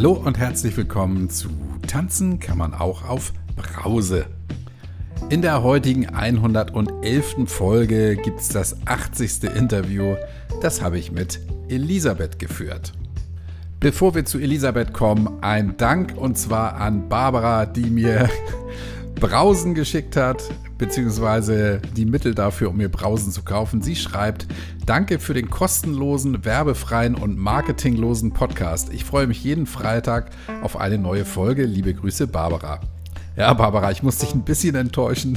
Hallo und herzlich willkommen zu Tanzen kann man auch auf Brause. In der heutigen 111. Folge gibt es das 80. Interview. Das habe ich mit Elisabeth geführt. Bevor wir zu Elisabeth kommen, ein Dank und zwar an Barbara, die mir Brausen geschickt hat, beziehungsweise die Mittel dafür, um mir Brausen zu kaufen. Sie schreibt: Danke für den kostenlosen, werbefreien und marketinglosen Podcast. Ich freue mich jeden Freitag auf eine neue Folge. Liebe Grüße, Barbara. Ja, Barbara, ich muss dich ein bisschen enttäuschen.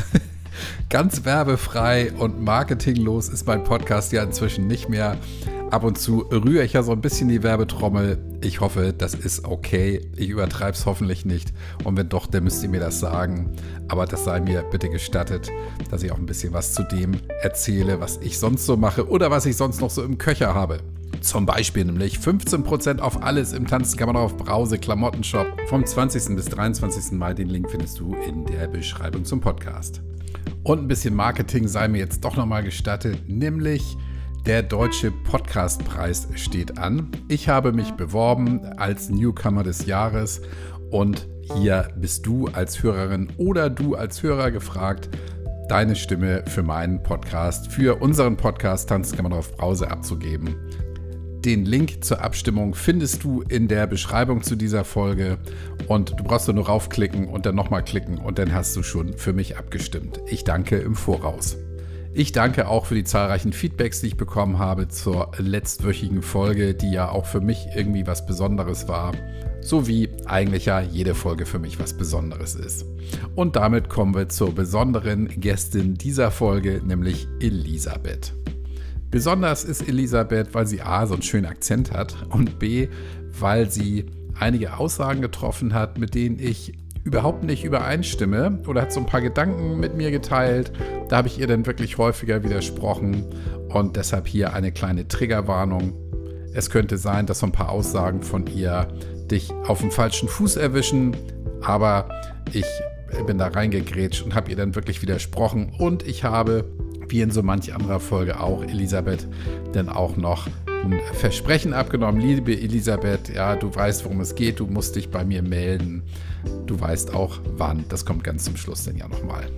Ganz werbefrei und marketinglos ist mein Podcast ja inzwischen nicht mehr. Ab und zu rühre ich ja so ein bisschen die Werbetrommel. Ich hoffe, das ist okay. Ich übertreibe es hoffentlich nicht. Und wenn doch, dann müsst ihr mir das sagen. Aber das sei mir bitte gestattet, dass ich auch ein bisschen was zu dem erzähle, was ich sonst so mache oder was ich sonst noch so im Köcher habe. Zum Beispiel nämlich 15% auf alles im Tanzen kann man auf Brause Klamottenshop vom 20. bis 23. Mai. Den Link findest du in der Beschreibung zum Podcast. Und ein bisschen Marketing sei mir jetzt doch nochmal gestattet, nämlich der Deutsche Podcastpreis steht an. Ich habe mich beworben als Newcomer des Jahres und hier bist du als Hörerin oder du als Hörer gefragt, deine Stimme für meinen Podcast, für unseren Podcast Tanzen kann man auf Brause abzugeben. Den Link zur Abstimmung findest du in der Beschreibung zu dieser Folge und du brauchst nur raufklicken und dann nochmal klicken und dann hast du schon für mich abgestimmt. Ich danke im Voraus. Ich danke auch für die zahlreichen Feedbacks, die ich bekommen habe zur letztwöchigen Folge, die ja auch für mich irgendwie was Besonderes war, so wie eigentlich ja jede Folge für mich was Besonderes ist. Und damit kommen wir zur besonderen Gästin dieser Folge, nämlich Elisabeth. Besonders ist Elisabeth, weil sie A, so einen schönen Akzent hat und B, weil sie einige Aussagen getroffen hat, mit denen ich überhaupt nicht übereinstimme oder hat so ein paar Gedanken mit mir geteilt. Da habe ich ihr dann wirklich häufiger widersprochen und deshalb hier eine kleine Triggerwarnung. Es könnte sein, dass so ein paar Aussagen von ihr dich auf dem falschen Fuß erwischen, aber ich bin da reingegrätscht und habe ihr dann wirklich widersprochen und ich habe, wie in so manch anderer Folge auch, Elisabeth dann auch noch ein Versprechen abgenommen. Liebe Elisabeth, ja, du weißt, worum es geht, du musst dich bei mir melden. Du weißt auch, wann. Das kommt ganz zum Schluss dann ja nochmal.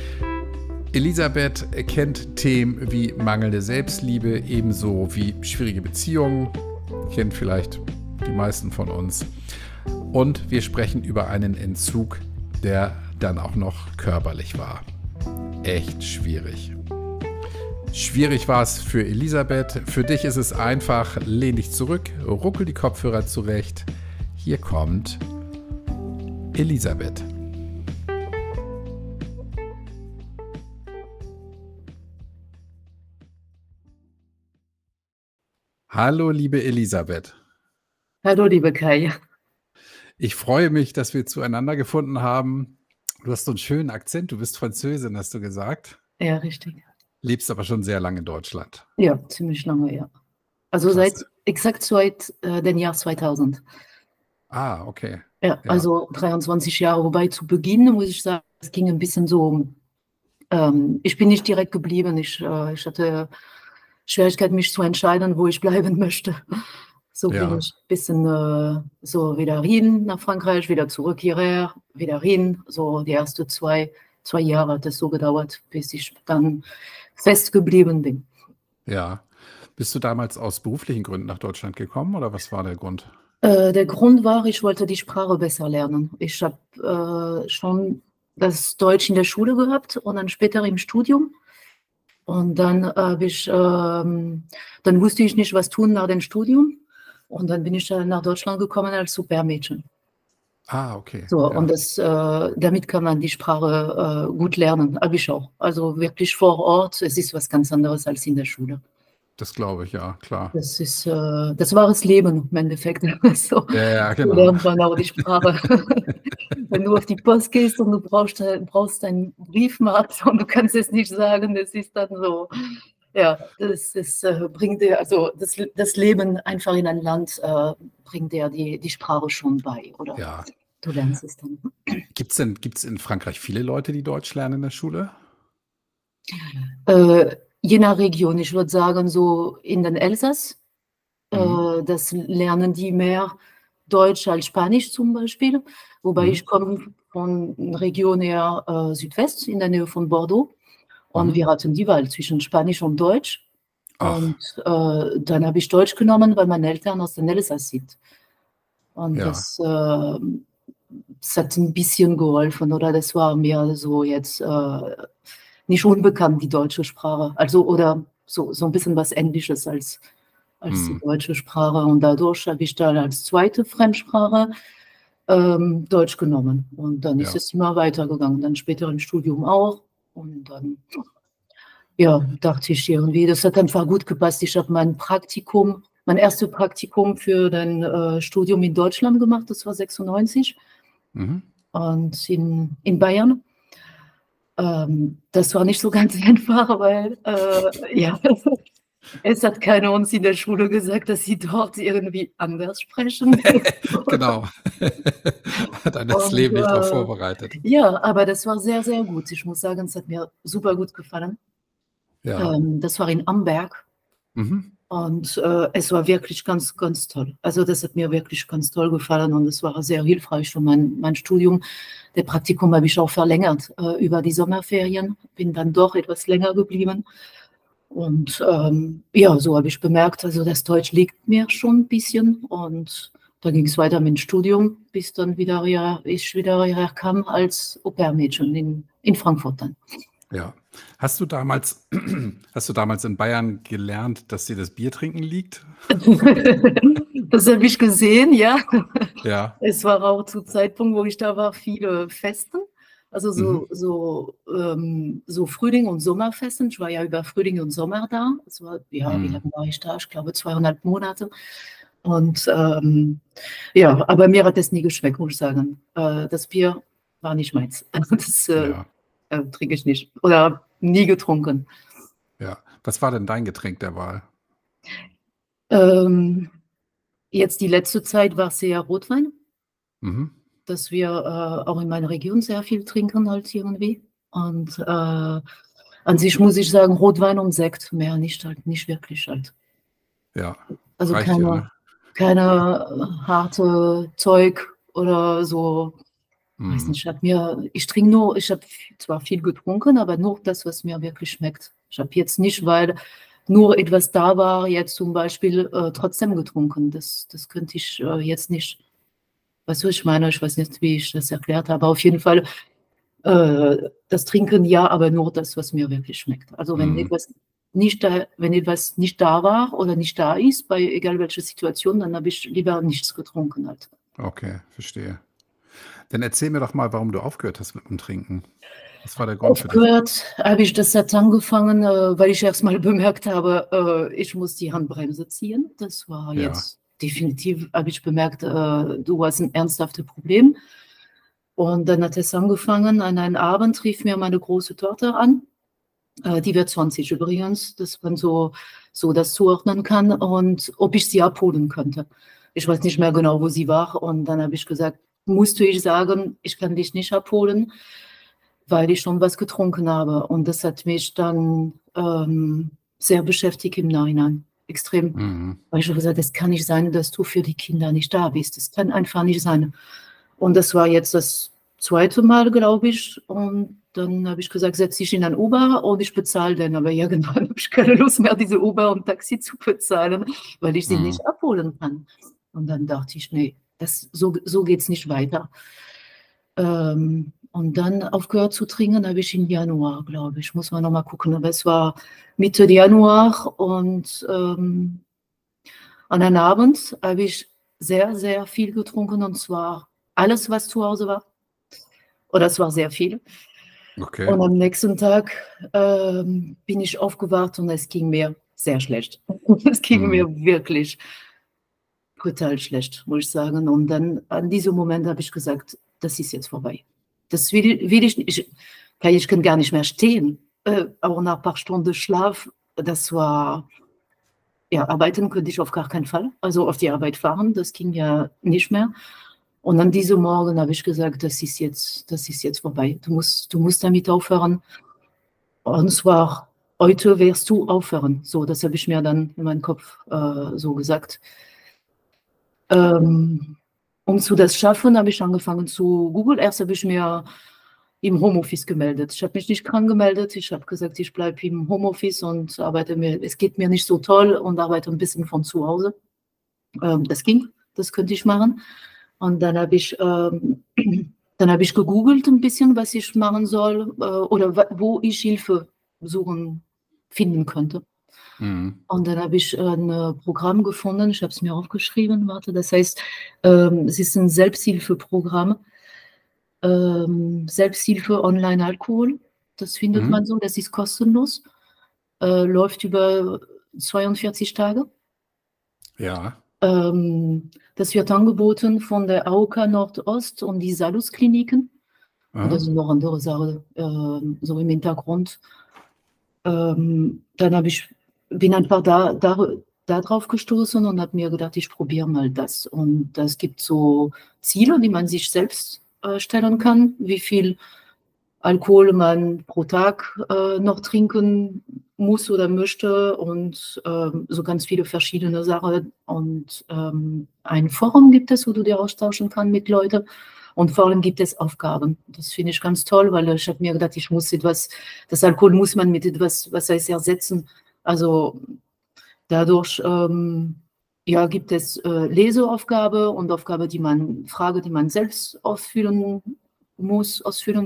Elisabeth kennt Themen wie mangelnde Selbstliebe, ebenso wie schwierige Beziehungen. Kennt vielleicht die meisten von uns. Und wir sprechen über einen Entzug, der dann auch noch körperlich war. Echt schwierig. Schwierig war es für Elisabeth. Für dich ist es einfach. Lehn dich zurück, ruckel die Kopfhörer zurecht. Hier kommt Elisabeth. Hallo, liebe Elisabeth. Hallo, liebe Kai. Ich freue mich, dass wir zueinander gefunden haben. Du hast so einen schönen Akzent. Du bist Französin, hast du gesagt. Ja, richtig. Lebst aber schon sehr lange in Deutschland. Ja, ziemlich lange, ja. Also Klasse. seit dem Jahr 2000. Ah, okay. Ja, Ja. also 23 Jahre. Wobei zu Beginn, muss ich sagen, es ging ein bisschen so, ich bin nicht direkt geblieben. Ich hatte Schwierigkeit, mich zu entscheiden, wo ich bleiben möchte. So bin Ja. ich ein bisschen so wieder hin nach Frankreich, wieder zurück hierher, wieder hin. So die ersten zwei Jahre hat es so gedauert, bis ich dann fest geblieben bin. Ja. Bist du damals aus beruflichen Gründen nach Deutschland gekommen oder was war der Grund? Der Grund war, ich wollte die Sprache besser lernen. Ich habe schon das Deutsch in der Schule gehabt und dann später im Studium. Und dann dann wusste ich nicht, was tun nach dem Studium. Und dann bin ich dann nach Deutschland gekommen als Supermädchen. Ah, okay. So, Ja. und damit kann man die Sprache gut lernen, habe ich auch. Also wirklich vor Ort, es ist was ganz anderes als in der Schule. Das glaube ich, ja, klar. Das war das Leben im Endeffekt. So, Ja, so genau. lernt man auch die Sprache. Wenn du auf die Post gehst und du brauchst einen Briefmarke und du kannst es nicht sagen, das ist dann so, ja, das bringt dir, also das Leben einfach in ein Land bringt dir die Sprache schon bei, oder? Ja. Du lernst es dann. Gibt's in Frankreich viele Leute, die Deutsch lernen in der Schule? Je nach Region, ich würde sagen, so in den Elsass, das lernen die mehr. Deutsch als Spanisch zum Beispiel, wobei ich Mhm. komme von einer Region eher Südwest, in der Nähe von Bordeaux. Und Mhm. wir hatten die Wahl zwischen Spanisch und Deutsch. Ach, Und dann habe ich Deutsch genommen, weil meine Eltern aus den Elsass sind. Und ja. das hat ein bisschen geholfen, oder das war mir so jetzt nicht unbekannt, die deutsche Sprache. Also, oder so ein bisschen was Ähnliches als die Hm. deutsche Sprache. Und dadurch habe ich dann als zweite Fremdsprache Deutsch genommen. Und dann ist Ja. es immer weitergegangen. Dann später im Studium auch. Und dann, ja, dachte ich irgendwie, das hat einfach gut gepasst. Ich habe mein erstes Praktikum für ein Studium in Deutschland gemacht. Das war 96 Mhm. und in Bayern. Das war nicht so ganz einfach, weil ja, es hat keiner uns in der Schule gesagt, dass sie dort irgendwie anders sprechen. Genau. Hat einen das Und Leben nicht darauf vorbereitet. ja, aber das war sehr, sehr gut. Ich muss sagen, es hat mir super gut gefallen. Ja. Das war in Amberg Mhm. und es war wirklich ganz, ganz toll. Also das hat mir wirklich ganz toll gefallen und es war sehr hilfreich für mein Studium. Der Praktikum habe ich auch verlängert über die Sommerferien, bin dann doch etwas länger geblieben. Und ja, so habe ich bemerkt, also das Deutsch liegt mir schon ein bisschen. Und dann ging es weiter mit dem Studium, bis dann ich wieder hierher kam als Au-pair-Mädchen in Frankfurt dann. Ja. Hast du damals hast du damals in Bayern gelernt, dass dir das Biertrinken liegt? Das habe ich gesehen, ja. Ja. Es war auch zu Zeitpunkt, wo ich da war, viele Festen. Also Mhm. so Frühling- und Sommerfesten. Ich war ja über Frühling und Sommer da. Es war, ja, wie Mhm. lange war ich da? Ich glaube 2,5 Monate. Und ja, aber mir hat das nie geschmeckt, muss ich sagen. Das Bier war nicht meins. Das Ja. trinke ich nicht. Oder nie getrunken. Ja. Was war denn dein Getränk der Wahl? Ähm, Jetzt die letzte Zeit war es sehr Rotwein, Mhm. dass wir auch in meiner Region sehr viel trinken halt irgendwie. Und an sich muss ich sagen, Rotwein und Sekt, mehr nicht halt, nicht wirklich halt. Ja. Also Reicht dir, ne? keine harte Zeug oder so. Weiß Mhm. nicht, ich habe zwar viel getrunken, aber nur das, was mir wirklich schmeckt. Ich habe jetzt nicht, weil nur etwas da war, jetzt zum Beispiel trotzdem getrunken. Das könnte ich jetzt nicht. Weißt du, ich meine, ich weiß nicht, wie ich das erklärt habe. Auf jeden Fall das Trinken ja, aber nur das, was mir wirklich schmeckt. Also Mhm. wenn etwas nicht da war oder nicht da ist, bei egal welcher Situation, dann habe ich lieber nichts getrunken halt. Okay, verstehe. Dann erzähl mir doch mal, warum du aufgehört hast mit dem Trinken. Was war der Grund für dich? Aufgehört habe ich das hat angefangen, weil ich erst mal bemerkt habe, ich muss die Handbremse ziehen. Das war Ja. jetzt definitiv, habe ich bemerkt, du hast ein ernsthaftes Problem. Und dann hat es angefangen, an einem Abend rief mir meine große Tochter an. Die wird 20 übrigens, dass man so das zuordnen kann und ob ich sie abholen könnte. Ich weiß nicht mehr genau, wo sie war. Und dann habe ich gesagt, musste ich sagen, ich kann dich nicht abholen, weil ich schon was getrunken habe. Und das hat mich dann sehr beschäftigt im Nachhinein. Extrem. Mhm. Weil ich habe gesagt, es kann nicht sein, dass du für die Kinder nicht da bist. Das kann einfach nicht sein. Und das war jetzt das zweite Mal, glaube ich. Und dann habe ich gesagt, setz dich in ein Uber und ich bezahle den. Aber irgendwann habe ich keine Lust mehr, diese Uber und Taxi zu bezahlen, weil ich sie Mhm. nicht abholen kann. Und dann dachte ich, nee, so geht es nicht weiter. Und dann aufgehört zu trinken habe ich im Januar, glaube ich. Muss man noch mal gucken. Aber es war Mitte Januar und an einem Abend habe ich sehr, sehr viel getrunken und zwar alles, was zu Hause war. Oder es war sehr viel. Okay. Und am nächsten Tag bin ich aufgewacht und es ging mir sehr schlecht. Es ging Mhm. mir wirklich brutal schlecht, muss ich sagen. Und dann an diesem Moment habe ich gesagt, das ist jetzt vorbei. Das will ich nicht. Ich kann gar nicht mehr stehen. Auch nach ein paar Stunden Schlaf, das war, ja, arbeiten könnte ich auf gar keinen Fall. Also auf die Arbeit fahren, das ging ja nicht mehr. Und an diesem Morgen habe ich gesagt, das ist jetzt vorbei. Du musst damit aufhören. Und zwar, heute wirst du aufhören. So, das habe ich mir dann in meinem Kopf so gesagt. Ähm, Um zu das schaffen, habe ich angefangen zu Google. Erst habe ich mir im Homeoffice gemeldet. Ich habe mich nicht krank gemeldet. Ich habe gesagt, ich bleibe im Homeoffice und arbeite mir, es geht mir nicht so toll und arbeite ein bisschen von zu Hause. Das ging, das könnte ich machen. Und dann habe ich, dann habe ich gegoogelt ein bisschen, was ich machen soll oder wo ich Hilfe finden könnte. Und dann habe ich ein Programm gefunden, ich habe es mir aufgeschrieben, warte, das heißt, es ist ein Selbsthilfeprogramm, Selbsthilfe Online-Alkohol, das findet man so, das ist kostenlos, läuft über 42 Tage. Ja. Das wird angeboten von der AOK Nordost und die Salus-Kliniken. Und das sind noch andere Sachen, so im Hintergrund. Dann bin einfach da drauf gestoßen und habe mir gedacht, ich probiere mal das. Und das gibt so Ziele, die man sich selbst stellen kann, wie viel Alkohol man pro Tag noch trinken muss oder möchte und so ganz viele verschiedene Sachen. Und ein Forum gibt es, wo du dir austauschen kannst mit Leuten. Und vor allem gibt es Aufgaben. Das finde ich ganz toll, weil ich habe mir gedacht, ich muss etwas, das Alkohol muss man mit etwas, was heißt, ersetzen. Also dadurch ja, gibt es Leseaufgabe und Aufgabe, Frage, die man selbst ausfüllen muss.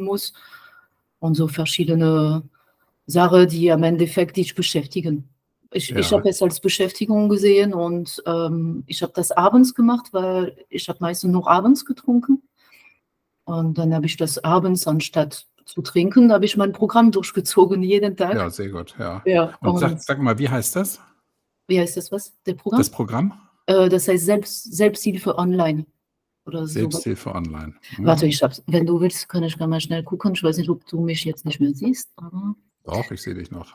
Und so verschiedene Sachen, die am Endeffekt dich beschäftigen. Ich habe es als Beschäftigung gesehen und ich habe das abends gemacht, weil ich habe meistens nur abends getrunken. Und dann habe ich das abends, anstatt zu trinken, habe ich mein Programm durchgezogen, jeden Tag. Ja, sehr gut, ja. Ja, und sag mal, wie heißt das? Wie heißt das, was? Der Programm? Das Programm? Das heißt Selbsthilfe online. Oder Selbsthilfe online. Warte, wenn du willst, kann ich mal schnell gucken. Ich weiß nicht, ob du mich jetzt nicht mehr siehst. Aber Doch, ich sehe dich noch.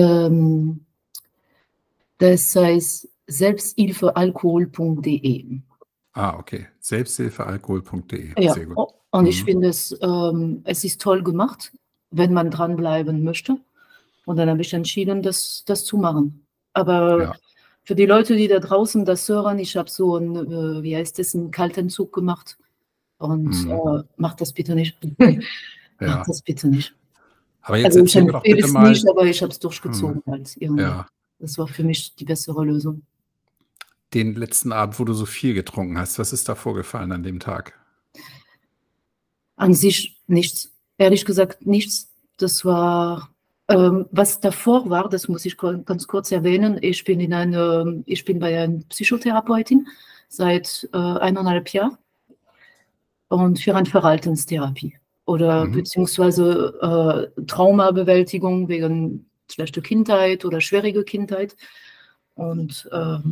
Das heißt selbsthilfealkohol.de. Okay. Selbsthilfealkohol.de. Ja, sehr gut. Und ich finde es ist toll gemacht, wenn man dranbleiben möchte. Und dann habe ich entschieden, das zu machen. Aber für die Leute, die da draußen das hören, ich habe so einen, wie heißt das, einen Kaltentzug gemacht. Und macht das bitte nicht. Macht das bitte nicht. Aber jetzt erzähl mir doch bitte mal. Nicht, aber ich habe es durchgezogen. Das war für mich die bessere Lösung. Den letzten Abend, wo du so viel getrunken hast, was ist da vorgefallen an dem Tag? An sich nichts. Ehrlich gesagt nichts. Das war, was davor war, das muss ich ganz kurz erwähnen. Ich bin bei einer Psychotherapeutin seit 1,5 Jahren und für eine Verhaltenstherapie oder beziehungsweise Traumabewältigung wegen schlechter Kindheit oder schwierige Kindheit. Und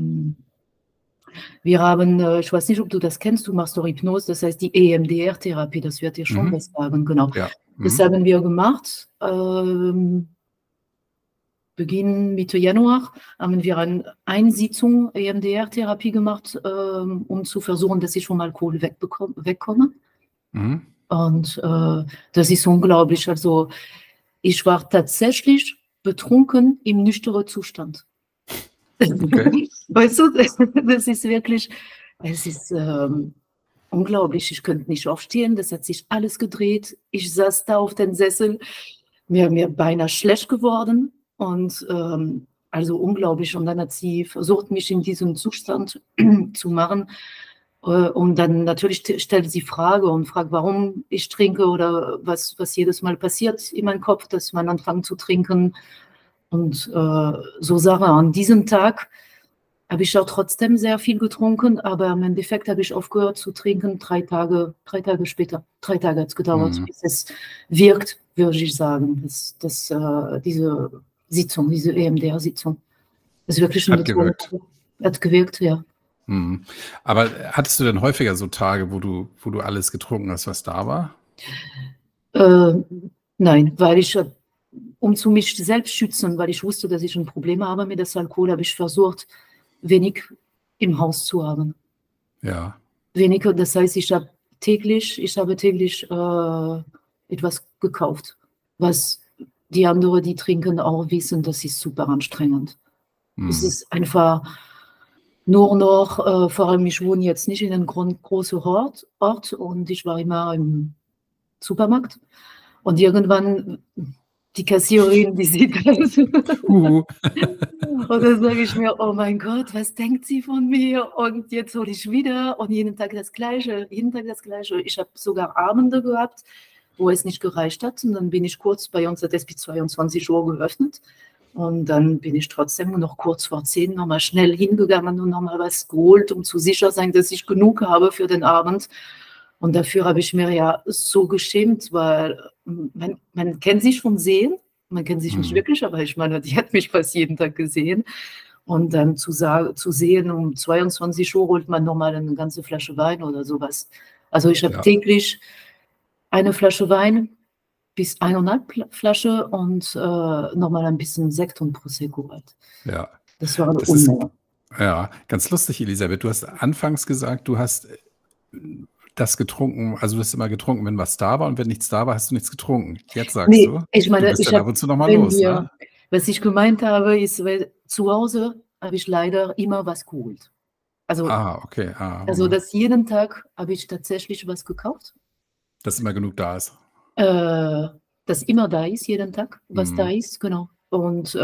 wir haben, ich weiß nicht, ob du das kennst, du machst doch Hypnose, das heißt die EMDR-Therapie, das wird dir schon was sagen, genau. Ja. Das haben wir gemacht. Beginn Mitte Januar haben wir eine Sitzung EMDR-Therapie gemacht, um zu versuchen, dass ich vom Alkohol wegkomme. Und das ist unglaublich. Also ich war tatsächlich betrunken im nüchternen Zustand. Okay. Weißt du, das ist wirklich, es ist unglaublich. Ich könnte nicht aufstehen, das hat sich alles gedreht. Ich saß da auf den Sessel, mir beinahe schlecht geworden und also unglaublich. Und dann hat sie versucht, mich in diesem Zustand zu machen. Und dann natürlich stellt sie Frage und fragt, warum ich trinke oder was jedes Mal passiert in meinem Kopf, dass man anfängt zu trinken. Und so Sachen. An diesem Tag habe ich auch trotzdem sehr viel getrunken, aber im Endeffekt habe ich aufgehört zu trinken 3 Tage später. 3 Tage hat es gedauert, bis es wirkt, würde ich sagen. Diese Sitzung, diese EMDR-Sitzung, ist wirklich eine tolle Sache. Hat gewirkt, ja. Aber hattest du denn häufiger so Tage, wo du alles getrunken hast, was da war? Nein, weil ich zu mich selbst schützen, weil ich wusste, dass ich ein Problem habe mit dem Alkohol, habe ich versucht, wenig im Haus zu haben. Ja. Weniger, das heißt, ich habe täglich etwas gekauft, was die anderen, die trinken, auch wissen, das ist super anstrengend. Es ist einfach, nur noch, vor allem ich wohne jetzt nicht in einem großen Ort und ich war immer im Supermarkt. Und irgendwann die Kassiererin, die sieht das. Huhu. Und dann sage ich mir, oh mein Gott, was denkt sie von mir? Und jetzt hole ich wieder und jeden Tag das Gleiche, jeden Tag das Gleiche. Ich habe sogar Abende gehabt, wo es nicht gereicht hat. Und dann bin ich kurz, bei uns hat es bis 22 Uhr geöffnet. Und dann bin ich trotzdem noch kurz vor 10 nochmal schnell hingegangen und nochmal was geholt, um zu sicher sein, dass ich genug habe für den Abend. Und dafür habe ich mir ja so geschämt, weil man kennt sich vom Sehen, man kennt sich nicht wirklich, aber ich meine, die hat mich fast jeden Tag gesehen. Und dann zu sehen, um 22 Uhr holt man nochmal eine ganze Flasche Wein oder sowas. Also ich habe täglich eine Flasche Wein bis 1,5 Flasche und nochmal ein bisschen Sekt und Prosecco halt. Ja. Das war eine Unmenge. Ja, ganz lustig, Elisabeth. Du hast anfangs gesagt, du hast das getrunken, also du hast immer getrunken, wenn was da war und wenn nichts da war, hast du nichts getrunken. Jetzt sagst du, ich meine, du bist dann ab und zu nochmal los, ne? Was ich gemeint habe, ist, weil zu Hause habe ich leider immer was geholt. Also, okay. also dass jeden Tag habe ich tatsächlich was gekauft. Dass immer genug da ist. Dass immer da ist, jeden Tag, was da ist, genau. Und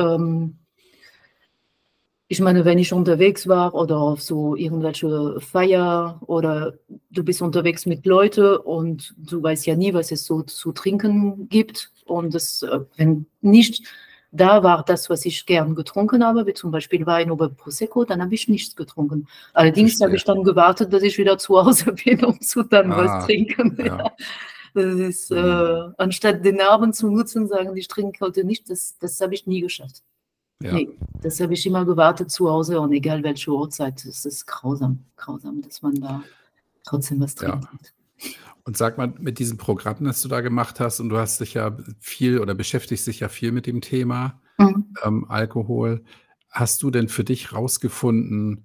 ich meine, wenn ich unterwegs war oder auf so irgendwelche Feier oder du bist unterwegs mit Leuten und du weißt ja nie, was es so zu trinken gibt. Und das, wenn nicht da war das, was ich gern getrunken habe, wie zum Beispiel Wein oder Prosecco, dann habe ich nichts getrunken. Allerdings habe ich dann gewartet, dass ich wieder zu Hause bin, um zu dann was trinken. Ja. Das ist, anstatt den Abend zu nutzen, sagen, ich trinke heute nicht, das habe ich nie geschafft. Ja. Nee, das habe ich immer gewartet zu Hause und egal welche Uhrzeit, es ist grausam, dass man da trotzdem was trinkt. Ja. Und sag mal, mit diesem Programm, das du da gemacht hast, und du hast dich ja viel oder beschäftigst dich ja viel mit dem Thema Alkohol, hast du denn für dich rausgefunden,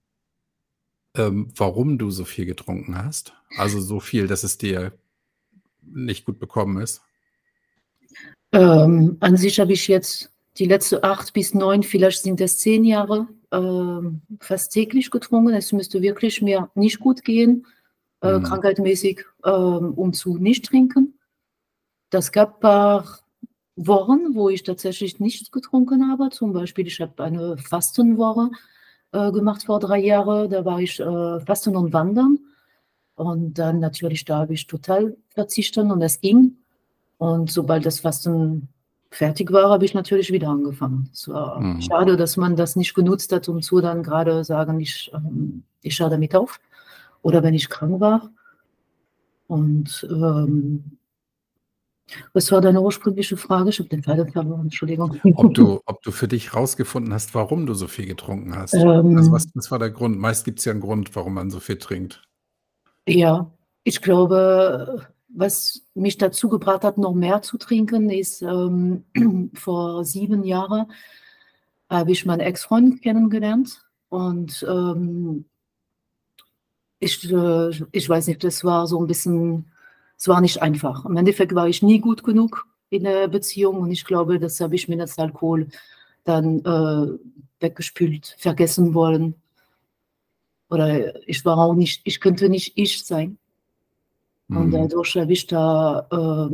warum du so viel getrunken hast? Also so viel, dass es dir nicht gut bekommen ist? An sich habe ich jetzt die letzten 8 bis 9, vielleicht sind es 10 Jahre, fast täglich getrunken. Es müsste wirklich mir nicht gut gehen, krankheitsmäßig, um zu nicht trinken. Das gab ein paar Wochen, wo ich tatsächlich nichts getrunken habe. Zum Beispiel, ich habe eine Fastenwoche gemacht vor 3 Jahren. Da war ich Fasten und Wandern. Und dann natürlich, da habe ich total verzichtet und es ging. Und sobald das Fasten fertig war, habe ich natürlich wieder angefangen. Es war schade, dass man das nicht genutzt hat, um zu dann gerade sagen, ich höre damit auf. Oder wenn ich krank war. Und was war deine ursprüngliche Frage? Ich habe den Faden verloren, Entschuldigung. Ob du für dich rausgefunden hast, warum du so viel getrunken hast. Also was war der Grund? Meist gibt es ja einen Grund, warum man so viel trinkt. Ja, ich glaube, was mich dazu gebracht hat, noch mehr zu trinken, ist, vor 7 Jahren habe ich meinen Ex-Freund kennengelernt und ich weiß nicht, das war so ein bisschen, es war nicht einfach. Im Endeffekt war ich nie gut genug in der Beziehung und ich glaube, das habe ich mit dem Alkohol dann weggespült, vergessen wollen. Oder ich war auch nicht, ich könnte nicht ich sein. Und dadurch habe ich da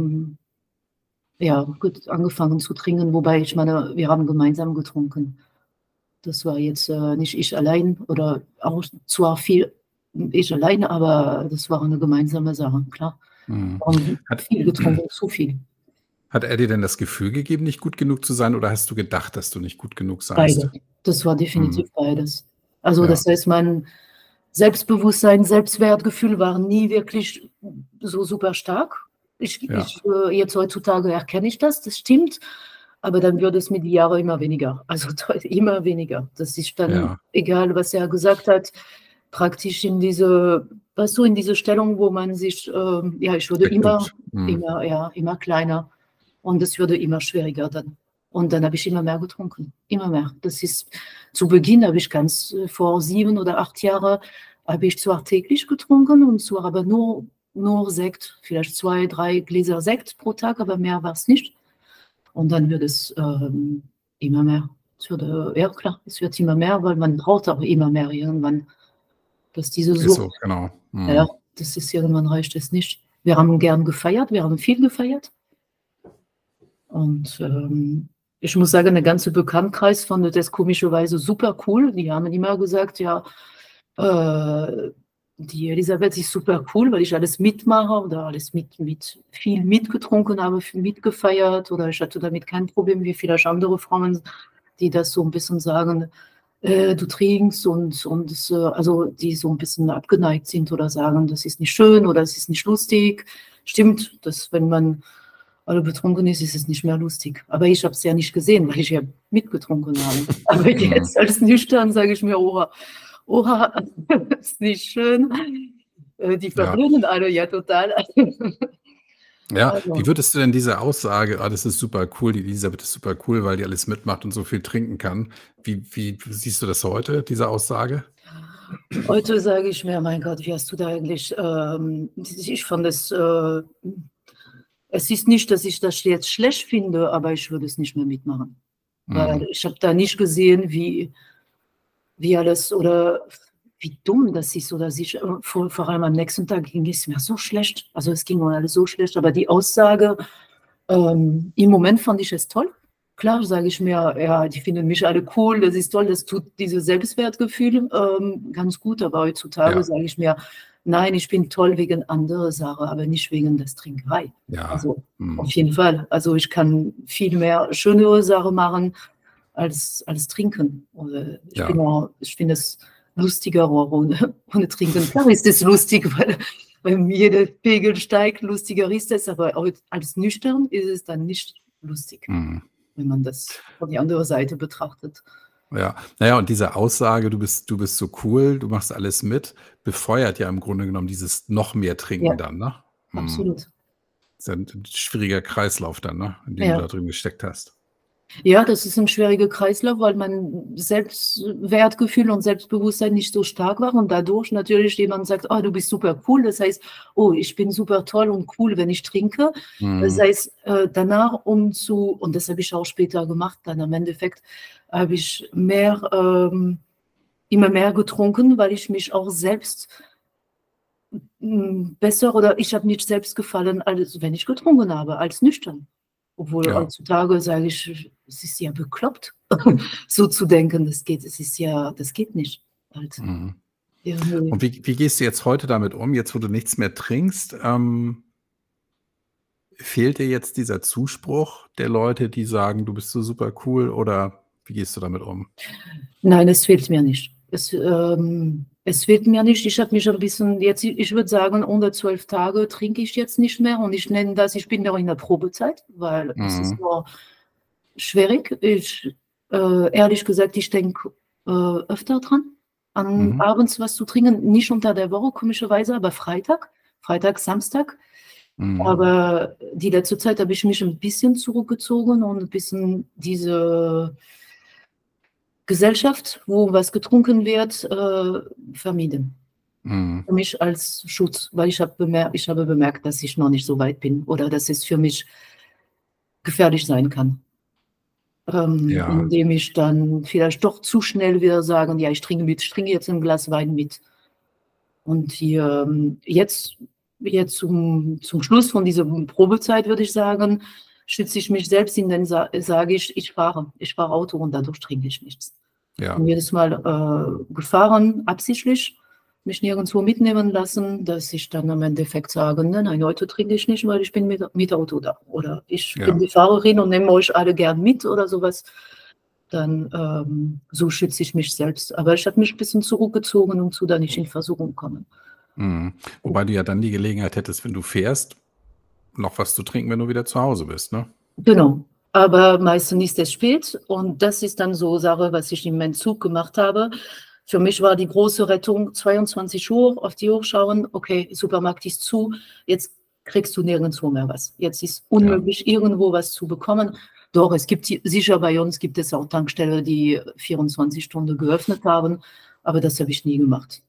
gut angefangen zu trinken, wobei ich meine, wir haben gemeinsam getrunken. Das war jetzt nicht ich allein oder auch zwar viel ich allein, aber das war eine gemeinsame Sache, klar. Und viel getrunken, zu viel. Hat er dir denn das Gefühl gegeben, nicht gut genug zu sein, oder hast du gedacht, dass du nicht gut genug seist? Beides. Das war definitiv beides. Also das heißt, mein Selbstbewusstsein, Selbstwertgefühl waren nie wirklich so super stark. Jetzt heutzutage erkenne ich das stimmt, aber dann wird es mit den Jahren immer weniger. Also immer weniger. Das ist dann egal, was er gesagt hat, praktisch in diese Stellung, wo man sich, ich würde immer kleiner und es würde immer schwieriger dann. Und dann habe ich immer mehr getrunken, immer mehr. Das ist, zu Beginn habe ich vor 7 oder 8 Jahren, habe ich zwar täglich getrunken und zwar aber nur Sekt, vielleicht 2, 3 Gläser Sekt pro Tag, aber mehr war es nicht. Und dann wird es immer mehr. Ja klar, es wird immer mehr, weil man braucht auch immer mehr irgendwann. Dass diese Ist so, Sucht, genau. ja, das ist irgendwann reicht es nicht. Wir haben gern gefeiert, wir haben viel gefeiert. Und ich muss sagen, der ganze Bekanntenkreis fand das komischerweise super cool. Die haben immer gesagt, ja, die Elisabeth ist super cool, weil ich alles mitmache oder alles viel mitgetrunken habe, viel mitgefeiert oder ich hatte damit kein Problem, wie vielleicht andere Frauen, die das so ein bisschen sagen, du trinkst und also die so ein bisschen abgeneigt sind oder sagen, das ist nicht schön oder es ist nicht lustig. Stimmt, dass wenn man alle betrunken ist, ist es nicht mehr lustig. Aber ich habe es ja nicht gesehen, weil ich ja mitgetrunken habe. Aber jetzt als nüchtern sage ich mir, oha, ist nicht schön. Die verblöden alle ja total. Ja, Also, wie würdest du denn diese Aussage, das ist super cool, die Elisabeth ist super cool, weil die alles mitmacht und so viel trinken kann. Wie siehst du das heute, diese Aussage? heute sage ich mir, mein Gott, wie hast du da eigentlich, ich fand es ist nicht, dass ich das jetzt schlecht finde, aber ich würde es nicht mehr mitmachen. Weil ich habe da nicht gesehen, wie alles oder wie dumm das ist oder vor allem am nächsten Tag ging es mir so schlecht. Also es ging mir alles so schlecht, aber die Aussage, im Moment fand ich es toll. Klar sage ich mir, ja, die finden mich alle cool, das ist toll, das tut dieses Selbstwertgefühl ganz gut, aber heutzutage sage ich mir, nein, ich bin toll wegen anderer Sachen, aber nicht wegen der Trinkerei. Ja. Also auf jeden Fall. Also ich kann viel mehr schönere Sachen machen als trinken. Oder ich finde es lustiger ohne trinken. Klar ist es lustig, weil mir der Pegel steigt, lustiger ist es, aber als nüchtern ist es dann nicht lustig, wenn man das von der anderen Seite betrachtet. Ja, naja, und diese Aussage, du bist so cool, du machst alles mit, befeuert ja im Grunde genommen dieses noch mehr Trinken Ja, dann, ne? absolut. Ist ja 'n schwieriger Kreislauf dann, ne, in den du Ja. da drin gesteckt hast. Ja, das ist ein schwieriger Kreislauf, weil mein Selbstwertgefühl und Selbstbewusstsein nicht so stark war und dadurch natürlich jemand sagt: „Oh, du bist super cool." Das heißt: „Oh, ich bin super toll und cool, wenn ich trinke." Das heißt, danach und das habe ich auch später gemacht, dann im Endeffekt habe ich immer mehr getrunken, weil ich mich auch selbst, besser oder ich habe nicht selbst gefallen, als wenn ich getrunken habe, als nüchtern. Obwohl Ja. heutzutage sage ich, es ist ja bekloppt, so zu denken, das geht nicht halt. Irgendwie. Und wie gehst du jetzt heute damit um, jetzt wo du nichts mehr trinkst? Fehlt dir jetzt dieser Zuspruch der Leute, die sagen: „Du bist so super cool“, oder wie gehst du damit um? Nein, es fehlt mir nicht. Es fehlt mir nicht. Ich habe mich ein bisschen jetzt ich würde sagen, unter 12 Tage trinke ich jetzt nicht mehr und ich nenne das ich bin noch in der Probezeit, weil es ist nur schwierig. Ehrlich gesagt, ich denke, öfter dran, abends was zu trinken, nicht unter der Woche komischerweise, aber Freitag, Samstag. Aber die letzte Zeit habe ich mich ein bisschen zurückgezogen und ein bisschen diese Gesellschaft, wo was getrunken wird, vermieden. Für mich als Schutz, weil ich habe bemerkt, dass ich noch nicht so weit bin oder dass es für mich gefährlich sein kann. Ja. Indem ich dann vielleicht doch zu schnell wieder sagen, ja, ich trinke jetzt ein Glas Wein mit. Und hier, jetzt zum Schluss von dieser Probezeit, würde ich sagen, schütze ich mich selbst, indem sage ich, ich fahre Auto und dadurch trinke ich nichts. Ja. Und jedes Mal gefahren, absichtlich, mich nirgendwo mitnehmen lassen, dass ich dann im Endeffekt sage, nein, heute trinke ich nicht, weil ich bin mit Auto da. Oder ich bin die Fahrerin und nehme euch alle gern mit oder sowas. Dann so schütze ich mich selbst. Aber ich habe mich ein bisschen zurückgezogen, um da nicht in Versuchung kommen. Wobei du ja dann die Gelegenheit hättest, wenn du fährst, noch was zu trinken, wenn du wieder zu Hause bist, ne? Genau. Aber meistens ist es spät und das ist dann so Sache, was ich im Entzug gemacht habe. Für mich war die große Rettung 22 Uhr auf die Uhr schauen, okay, Supermarkt ist zu, jetzt kriegst du nirgendwo mehr was. Jetzt ist unmöglich, irgendwo was zu bekommen. Doch, sicher bei uns gibt es auch Tankstellen, die 24 Stunden geöffnet haben, aber das habe ich nie gemacht.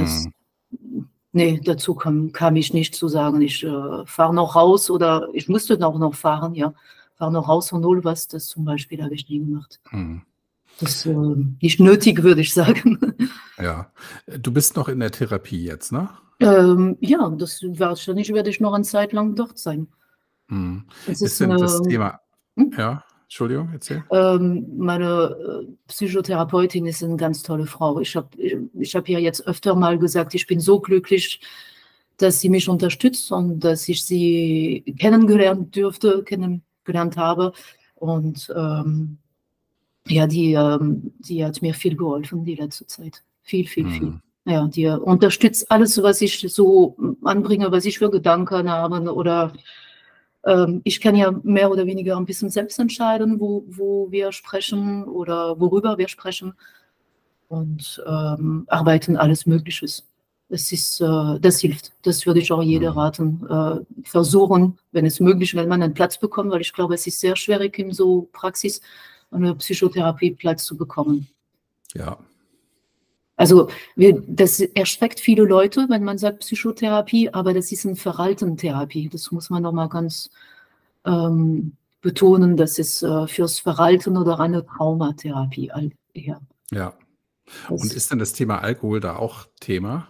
Nee, dazu kam ich nicht zu sagen, ich fahre noch raus oder ich musste auch noch fahren, ja. Fahre noch raus und hol was, das zum Beispiel habe ich nie gemacht. Das nicht nötig, würde ich sagen. Ja. Du bist noch in der Therapie jetzt, ne? Ja, das wahrscheinlich werde ich noch eine Zeit lang dort sein. Mhm. Es Ist ist denn das eine, Thema hm? ja, Entschuldigung, erzähl. Meine Psychotherapeutin ist eine ganz tolle Frau. Ich hab ihr jetzt öfter mal gesagt, ich bin so glücklich, dass sie mich unterstützt und dass ich sie kennengelernt habe. Und ja, die hat mir viel geholfen die letzte Zeit. Viel, viel, viel. Mhm. Ja, die unterstützt alles, was ich so anbringe, was ich für Gedanken habe. Oder ich kann ja mehr oder weniger ein bisschen selbst entscheiden, wo wir sprechen oder worüber wir sprechen. Und arbeiten alles Mögliche. Das hilft. Das würde ich auch jeder Mhm. raten. Versuchen, wenn es möglich ist, wenn man einen Platz bekommt, weil ich glaube, es ist sehr schwierig in so Praxis eine Psychotherapieplatz zu bekommen. Ja. Also das erschreckt viele Leute, wenn man sagt Psychotherapie, aber das ist eine Verhaltenstherapie. Das muss man nochmal ganz betonen, dass es fürs Verhalten oder eine Traumatherapie eher. Ja. Und Das, ist denn das Thema Alkohol da auch Thema?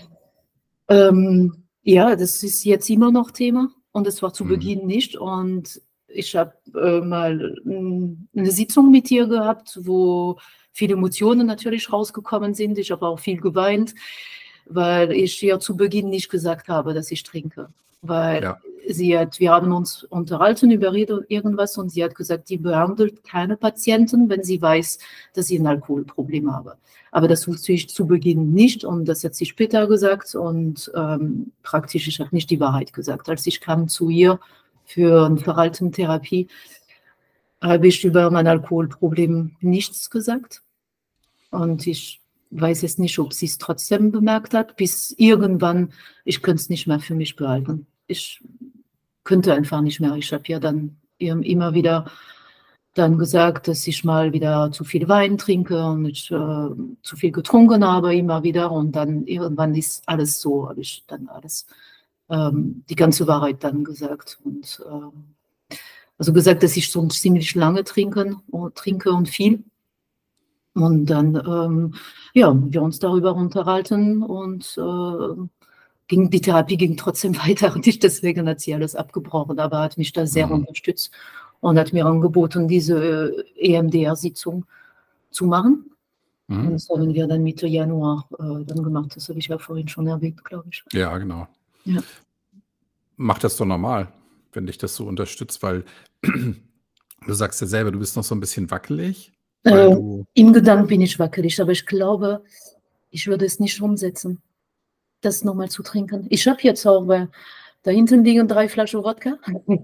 ja, das ist jetzt immer noch Thema und es war zu Mhm. Beginn nicht. Und ich habe mal eine Sitzung mit ihr gehabt, wo viele Emotionen natürlich rausgekommen sind. Ich habe auch viel geweint, weil ich ihr zu Beginn nicht gesagt habe, dass ich trinke. Weil Ja. wir haben uns unterhalten über irgendwas und sie hat gesagt, die behandelt keine Patienten, wenn sie weiß, dass sie ein Alkoholproblem habe. Aber das wusste ich zu Beginn nicht und das hat sie später gesagt und praktisch, ich habe nicht die Wahrheit gesagt. Als ich kam zu ihr für eine Verhaltenstherapie, habe ich über mein Alkoholproblem nichts gesagt und ich weiß jetzt nicht, ob sie es trotzdem bemerkt hat, bis irgendwann, ich könnte es nicht mehr für mich behalten. Ich könnte einfach nicht mehr. Ich habe ja dann immer wieder dann gesagt, dass ich mal wieder zu viel Wein trinke und ich zu viel getrunken habe, immer wieder. Und dann irgendwann ist alles so, habe ich dann alles, die ganze Wahrheit dann gesagt. Und also gesagt, dass ich schon ziemlich lange trinke und viel. Und dann, ja, wir uns darüber unterhalten und die Therapie ging trotzdem weiter und nicht deswegen hat sie alles abgebrochen, aber hat mich da sehr Mhm. unterstützt und hat mir angeboten, diese EMDR-Sitzung zu machen. Und Mhm. das haben wir dann Mitte Januar dann gemacht. Das habe ich ja vorhin schon erwähnt, glaube ich. Ja, genau. Ja. Mach das doch normal, wenn dich das so unterstützt, weil du sagst ja selber, du bist noch so ein bisschen wackelig, weil Äh, du Im Gedanken bin ich wackelig, aber ich glaube, ich würde es nicht umsetzen, das nochmal zu trinken. Ich habe jetzt auch, weil da hinten liegen 3 Flaschen Wodka,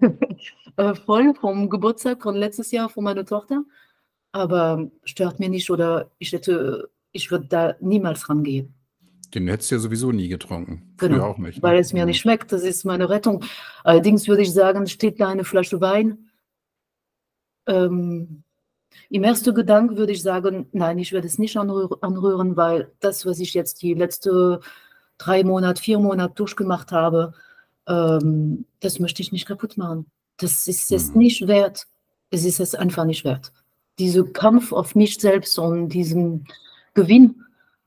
voll vom Geburtstag von letztes Jahr von meiner Tochter. Aber stört mir nicht oder ich würde da niemals rangehen. den hättest du ja sowieso nie getrunken. Früher Genau, auch nicht, ne? weil es mir Mhm. nicht schmeckt. Das ist meine Rettung. Allerdings würde ich sagen, steht da eine Flasche Wein. Ähm, Im ersten Gedanken würde ich sagen, nein, ich werde es nicht anrühren, weil das, was ich jetzt die letzten 3 Monate, 4 Monate durchgemacht habe, das möchte ich nicht kaputt machen. Das ist es Mhm. nicht wert. Es ist es einfach nicht wert. Dieser Kampf auf mich selbst und diesen Gewinn,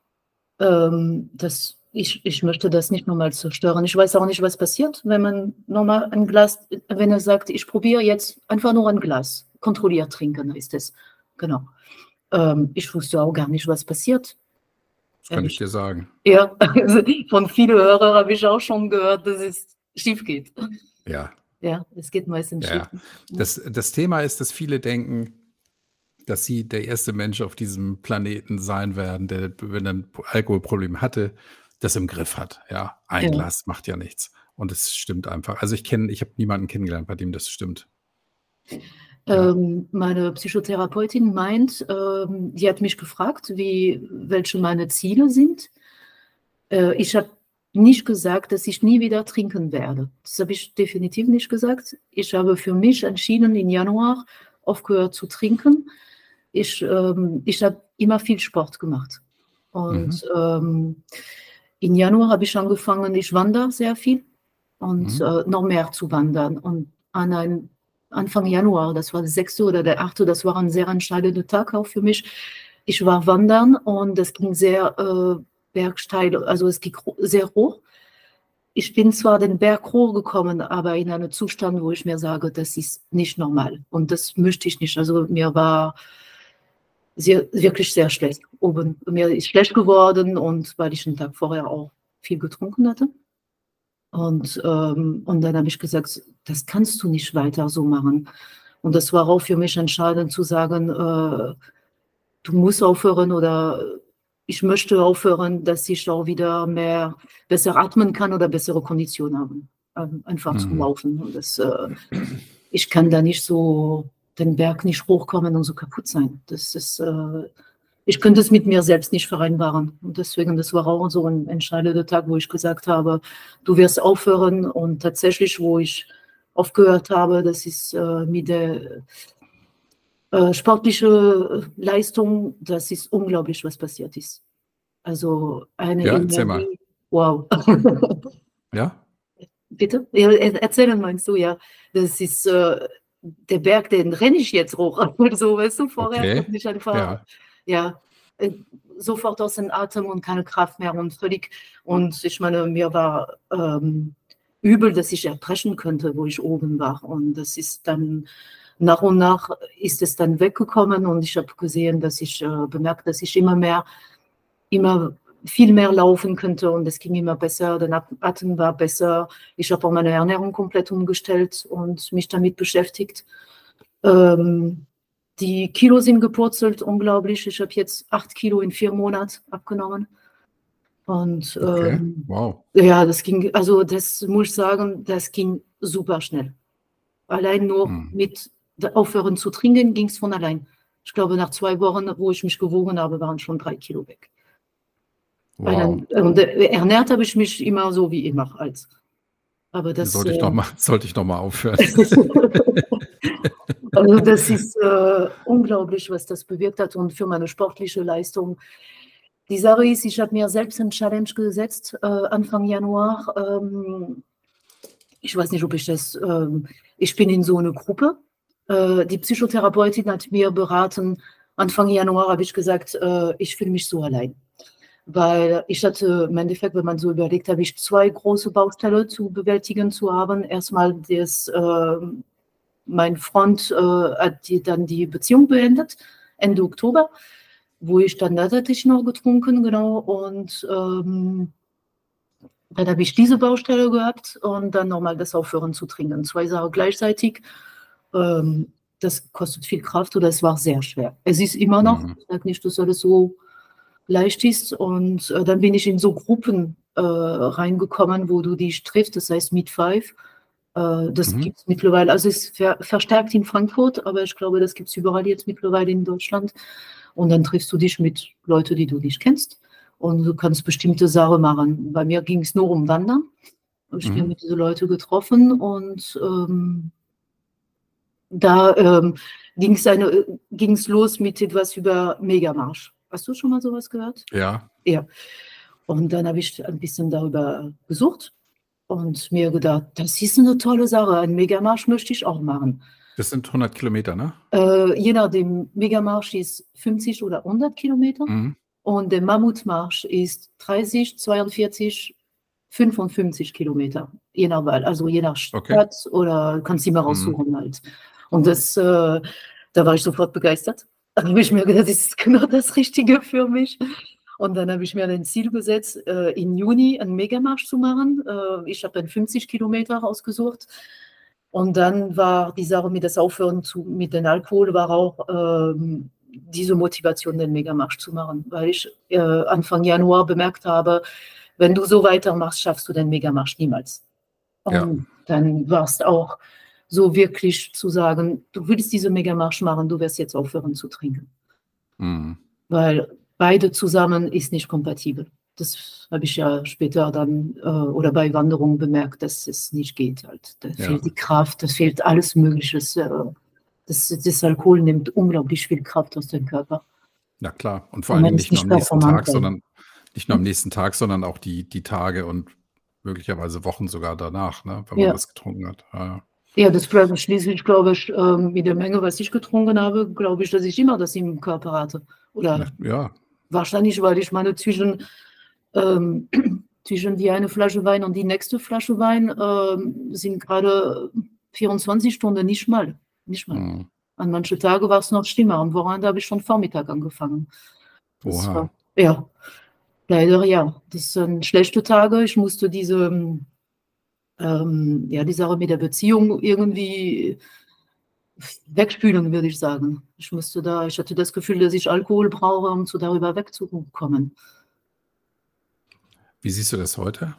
ich möchte das nicht nochmal zerstören. Ich weiß auch nicht, was passiert, wenn man nochmal ein Glas, wenn er sagt, ich probiere jetzt einfach nur ein Glas, kontrolliert trinken ist es. Genau. Ich wusste auch gar nicht, was passiert. Das kann ich Ehrlich. dir sagen. Ja, also von vielen Hörern habe ich auch schon gehört, dass es schief geht. Ja, Ja, es geht meistens ja, schief. ja. Das Thema ist, dass viele denken, dass sie der erste Mensch auf diesem Planeten sein werden, der, wenn er 'n Alkoholproblem hatte, das im Griff hat, ja. Ein Ja. Glas macht ja nichts. Und es stimmt einfach. Also, ich habe niemanden kennengelernt, bei dem das stimmt. Ja. Meine Psychotherapeutin meint, die hat mich gefragt, welche meine Ziele sind. Ich habe nicht gesagt, dass ich nie wieder trinken werde. Das habe ich definitiv nicht gesagt. Ich habe für mich entschieden, im Januar aufgehört zu trinken. Ich habe immer viel Sport gemacht. Mhm. Und im Januar habe ich angefangen, ich wandere sehr viel und Mhm. noch mehr zu wandern und an ein Anfang Januar, das war der 6. oder der 8., das war ein sehr entscheidender Tag auch für mich. Ich war wandern und es ging sehr bergsteil, also es ging sehr hoch. Ich bin zwar den Berg hochgekommen, aber in einem Zustand, wo ich mir sage, das ist nicht normal und das möchte ich nicht. Also mir war wirklich sehr schlecht oben. Mir ist schlecht geworden und weil ich den Tag vorher auch viel getrunken hatte. Und dann habe ich gesagt, das kannst du nicht weiter so machen. Und das war auch für mich entscheidend zu sagen, du musst aufhören oder ich möchte aufhören, dass ich auch wieder besser atmen kann oder bessere Kondition haben. Einfach zum Laufen. Und ich kann da nicht so den Berg nicht hochkommen und so kaputt sein. Ich könnte es mit mir selbst nicht vereinbaren. Und deswegen, das war auch so ein entscheidender Tag, wo ich gesagt habe, du wirst aufhören. Und tatsächlich, wo ich aufgehört habe, das ist mit der sportlichen Leistung, das ist unglaublich, was passiert ist. Also eine erzähl mal. Energie, wow. Ja? Bitte? Ja, erzählen meinst du, ja. Das ist der Berg, den renne ich jetzt hoch. So, weißt du, vorher konnte ich einfach, sofort aus dem Atem und keine Kraft mehr und völlig. Und ich meine, mir war übel, dass ich erbrechen könnte, wo ich oben war. Und das ist dann nach und nach ist es dann weggekommen und ich habe gesehen, dass ich bemerkt, dass ich immer viel mehr laufen könnte und es ging immer besser, der Atem war besser. Ich habe auch meine Ernährung komplett umgestellt und mich damit beschäftigt. Die Kilo sind gepurzelt, unglaublich. Ich habe jetzt 8 Kilo in 4 Monaten abgenommen. Und wow. Ja, das ging, also das muss ich sagen, das ging super schnell. Allein nur mit Aufhören zu trinken ging es von allein. Ich glaube, nach 2 Wochen, wo ich mich gewogen habe, waren schon 3 Kilo weg. Wow. Und ernährt habe ich mich immer so wie immer. Aber das sollte ich noch mal aufhören. Also das ist unglaublich, was das bewirkt hat und für meine sportliche Leistung. Die Sache ist, ich habe mir selbst eine Challenge gesetzt, Anfang Januar. Ich weiß nicht, ob ich das, ich bin in so einer Gruppe. Die Psychotherapeutin hat mir beraten, Anfang Januar habe ich gesagt, ich fühle mich so allein. Weil ich hatte im Endeffekt, wenn man so überlegt, habe ich 2 große Baustellen zu bewältigen zu haben. Erstmal mein Freund hat dann die Beziehung beendet, Ende Oktober, wo ich dann, da hatte ich noch getrunken, genau, und dann habe ich diese Baustelle gehabt und dann nochmal das Aufhören zu trinken. 2 Sachen gleichzeitig. Das kostet viel Kraft oder es war sehr schwer. Es ist immer noch, ich sage nicht, dass alles so leicht ist. Und dann bin ich in so Gruppen reingekommen, wo du dich triffst, das heißt Meet 5. Das gibt es mittlerweile, also es ist verstärkt in Frankfurt, aber ich glaube, das gibt es überall jetzt mittlerweile in Deutschland. Und dann triffst du dich mit Leuten, die du nicht kennst. Und du kannst bestimmte Sachen machen. Bei mir ging es nur um Wandern. Ich bin mit diesen Leuten getroffen und da ging es los mit etwas über Megamarsch. Hast du schon mal sowas gehört? Ja. Ja. Und dann habe ich ein bisschen darüber gesucht und mir gedacht, das ist eine tolle Sache. Ein Megamarsch möchte ich auch machen. Das sind 100 Kilometer, ne? Je nachdem, Megamarsch ist 50 oder 100 Kilometer und der Mammutmarsch ist 30, 42, 55 Kilometer. Je nach Wahl, also je nach Stadt oder kannst du immer raussuchen halt. Und da war ich sofort begeistert. Dann habe ich mir gedacht, das ist genau das Richtige für mich. Und dann habe ich mir ein Ziel gesetzt, im Juni einen Megamarsch zu machen. Ich habe dann 50 Kilometer rausgesucht. Und dann war die Sache mit das Aufhören mit dem Alkohol, war auch diese Motivation, den Megamarsch zu machen. Weil ich Anfang Januar bemerkt habe, wenn du so weitermachst, schaffst du den Megamarsch niemals. Und dann war es auch so wirklich zu sagen, du willst diese Megamarsch machen, du wirst jetzt aufhören zu trinken. Weil beide zusammen ist nicht kompatibel. Das habe ich ja später dann oder bei Wanderungen bemerkt, dass es nicht geht. Halt. Da fehlt die Kraft, da fehlt alles Mögliche. Das Alkohol nimmt unglaublich viel Kraft aus dem Körper. Ja klar, und vor allem nicht nur am nächsten Tag, nicht nur am nächsten Tag, sondern auch die Tage und möglicherweise Wochen sogar danach, ne, wenn man was getrunken hat. Ja. Ja, das bleibt schließlich, glaube ich, mit der Menge, was ich getrunken habe, glaube ich, dass ich immer das im Körper hatte. Oder Ja, wahrscheinlich, weil ich meine, ähm, zwischen die eine Flasche Wein und die nächste Flasche Wein sind gerade 24 Stunden, nicht mal. Nicht mal. hm. An manche Tage war es noch schlimmer. Am Wochenende habe ich schon Vormittag angefangen. Das Oha. war, ja, leider ja. Das sind schlechte Tage. Ich musste ja, die Sache mit der Beziehung irgendwie wegspülen, würde ich sagen. Ich hatte das Gefühl, dass ich Alkohol brauche, um darüber wegzukommen. Wie siehst du das heute?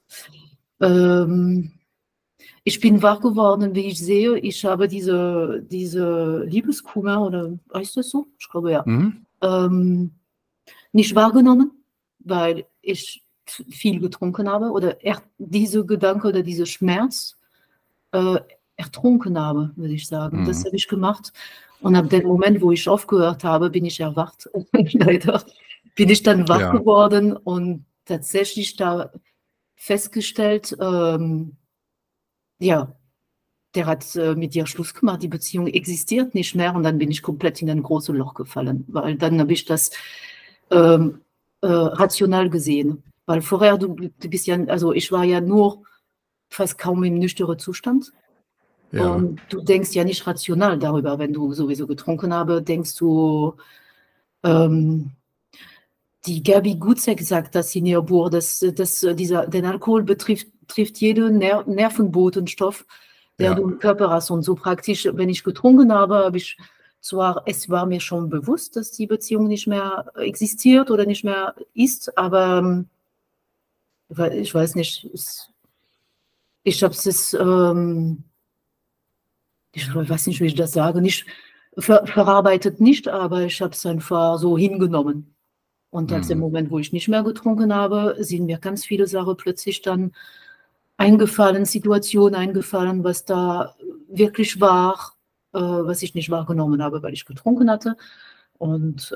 Ähm, Ich bin wach geworden, wie ich sehe. Ich habe diese Liebeskummer, oder heißt das so? Ich glaube ja. Mhm. Nicht wahrgenommen, weil ich viel getrunken habe oder diese Gedanke oder diese Schmerz äh, ertrunken habe, würde ich sagen. Das Mhm. habe ich gemacht. Und ab dem Moment, wo ich aufgehört habe, bin ich erwacht. Leider bin ich dann wach Ja, geworden und tatsächlich da festgestellt, ja, der hat mit dir Schluss gemacht, die Beziehung existiert nicht mehr und dann bin ich komplett in ein großes Loch gefallen, weil dann habe ich das ähm, rational gesehen. Weil vorher, du bist ja, also ich war ja nur fast kaum im nüchternen Zustand ja, und du denkst ja nicht rational darüber, wenn du sowieso getrunken habe, denkst du, ähm, die Gabi Gutzek sagt das in ihr Buch, den Alkohol trifft jeden Nervenbotenstoff, der ja. du im Körper hast. Und so praktisch, wenn ich getrunken habe, es war mir schon bewusst, dass die Beziehung nicht mehr existiert oder nicht mehr ist, aber ich weiß nicht, ich habe es, ich weiß nicht, wie ich das sage, nicht verarbeitet nicht, aber ich habe es einfach so hingenommen. Und als im Mhm. Moment, wo ich nicht mehr getrunken habe, sind mir ganz viele Sachen plötzlich dann eingefallen, Situationen eingefallen, was da wirklich war, was ich nicht wahrgenommen habe, weil ich getrunken hatte. Und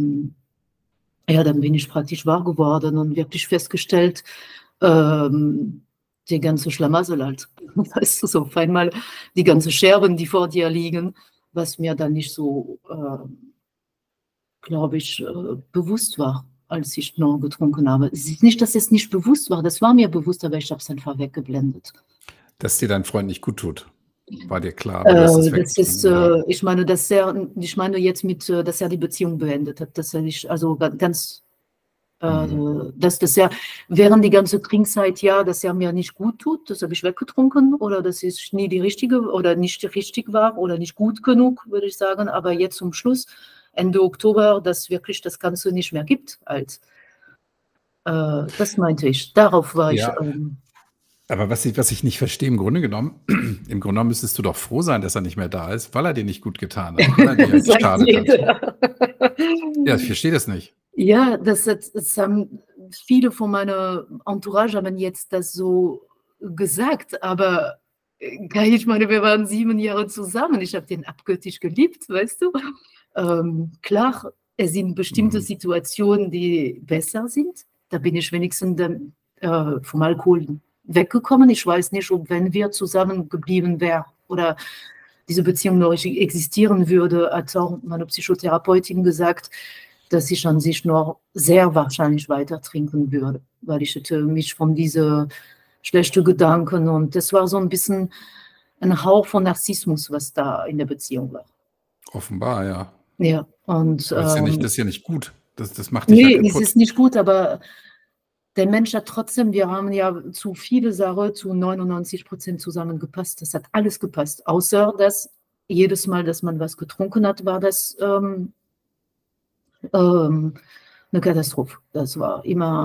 ja, dann bin ich praktisch wahr geworden und wirklich festgestellt, ähm, die ganze Schlamassel halt. Weißt du, so auf einmal die ganzen Scherben, die vor dir liegen, was mir dann nicht so glaube ich, bewusst war, als ich noch getrunken habe. Es ist nicht, dass es nicht bewusst war, das war mir bewusst, aber ich habe es einfach weggeblendet. Dass dir dein Freund nicht gut tut, war dir klar, aber du hast es weggetrunken, ja. Ich meine jetzt mit, dass er die Beziehung beendet hat, dass er nicht, also ganz, Mhm. dass das ja während die ganze Trinkzeit, ja, dass er mir nicht gut tut, das habe ich weggetrunken oder dass es nie die richtige oder nicht richtig war oder nicht gut genug, würde ich sagen, aber jetzt zum Schluss, Ende Oktober, dass wirklich das Ganze nicht mehr gibt, als das meinte ich. Darauf war ich. Ja, aber was ich nicht verstehe, im Grunde genommen im Grunde genommen müsstest du doch froh sein, dass er nicht mehr da ist, weil er dir nicht gut getan hat, weil er dir Sagt geschadet hat. jeder. Ja, ich verstehe das nicht. Ja, das haben viele von meiner Entourage haben jetzt das so gesagt, aber ich meine, wir waren 7 Jahre zusammen. Ich habe den abgöttisch geliebt, weißt du? Klar, es sind bestimmte Mhm. Situationen, die besser sind. Da bin ich wenigstens dann, vom Alkohol weggekommen. Ich weiß nicht, ob wenn wir zusammen geblieben wären oder diese Beziehung noch existieren würde, hat auch meine Psychotherapeutin gesagt, dass ich an sich noch sehr wahrscheinlich weiter trinken würde, weil ich hätte mich von diese schlechten Gedanken und das war so ein bisschen ein Hauch von Narzissmus, was da in der Beziehung war. Offenbar, ja. Ja, und Aber das ist ja nicht gut. Das macht dich ja nee, es kaputt. ist nicht gut, aber der Mensch hat trotzdem, wir haben ja zu viele Sachen zu 99% zusammengepasst. Das hat alles gepasst, außer dass jedes Mal, dass man was getrunken hat, war das ähm, eine Katastrophe. Das war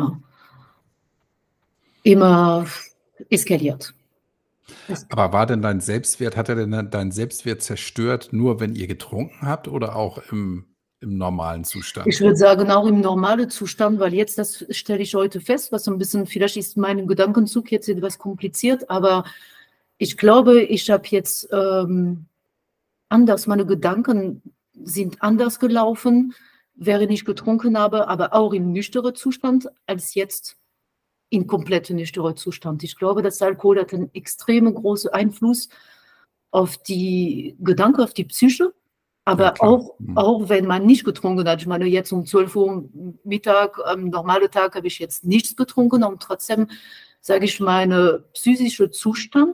immer eskaliert. Aber war denn hat er denn deinen Selbstwert zerstört, nur wenn ihr getrunken habt oder auch im normalen Ich Zustand? würde sagen, auch im normalen Zustand, weil jetzt, das stelle ich heute fest, was so ein bisschen, vielleicht ist mein Gedankenzug jetzt etwas kompliziert, aber ich glaube, ich habe jetzt anders, meine Gedanken sind anders gelaufen, während ich getrunken habe, aber auch im nüchternen Zustand, als jetzt in komplett nüchternen Zustand. Ich glaube, das Alkohol hat einen extrem großen Einfluss auf die Gedanken, auf die Psyche, aber Ja, klar. auch wenn man nicht getrunken hat. Ich meine, jetzt um 12 Uhr Mittag, am normalen Tag habe ich jetzt nichts getrunken und trotzdem, sage ich, mein psychischer Zustand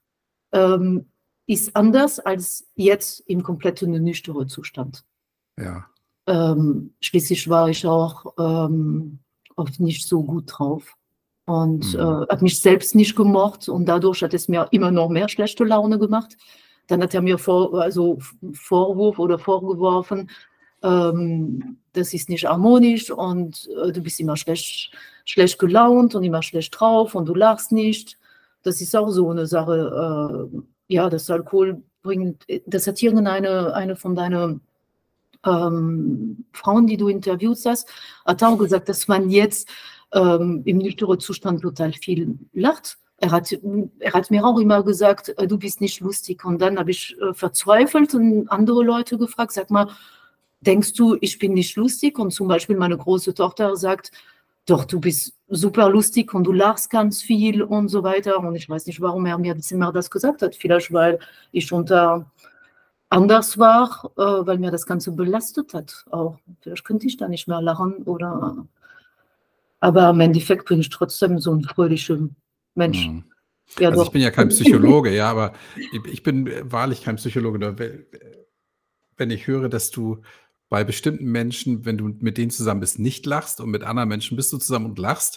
ist anders als jetzt im kompletten nüchternen Zustand. Ja. Schließlich war ich auch oft nicht so gut drauf und habe mich selbst nicht gemocht und dadurch hat es mir immer noch mehr schlechte Laune gemacht. Dann hat er mir Vorwurf oder vorgeworfen, das ist nicht harmonisch und du bist immer schlecht gelaunt und immer schlecht drauf und du lachst nicht. Das ist auch so eine Sache, ja, das Alkohol bringt, das hat eine von deinen Frauen, die du interviewt hast, hat auch gesagt, dass man jetzt im nüchternen Zustand total viel lacht. Er hat mir auch immer gesagt, du bist nicht lustig. Und dann habe ich verzweifelt und andere Leute gefragt, sag mal, denkst du, ich bin nicht lustig? Und zum Beispiel meine große Tochter sagt, doch, du bist super lustig und du lachst ganz viel und so weiter. Und ich weiß nicht, warum er mir immer das gesagt hat. Vielleicht, weil ich anders war, weil mir das Ganze belastet hat. Auch vielleicht könnte ich da nicht mehr lachen oder. Aber im Endeffekt bin ich trotzdem so ein fröhlicher Mensch. Mhm. Ja, Also doch. ich bin ja kein Psychologe, ja, aber ich bin wahrlich kein Psychologe. Nur wenn ich höre, dass du bei bestimmten Menschen, wenn du mit denen zusammen bist, nicht lachst und mit anderen Menschen bist du zusammen und lachst,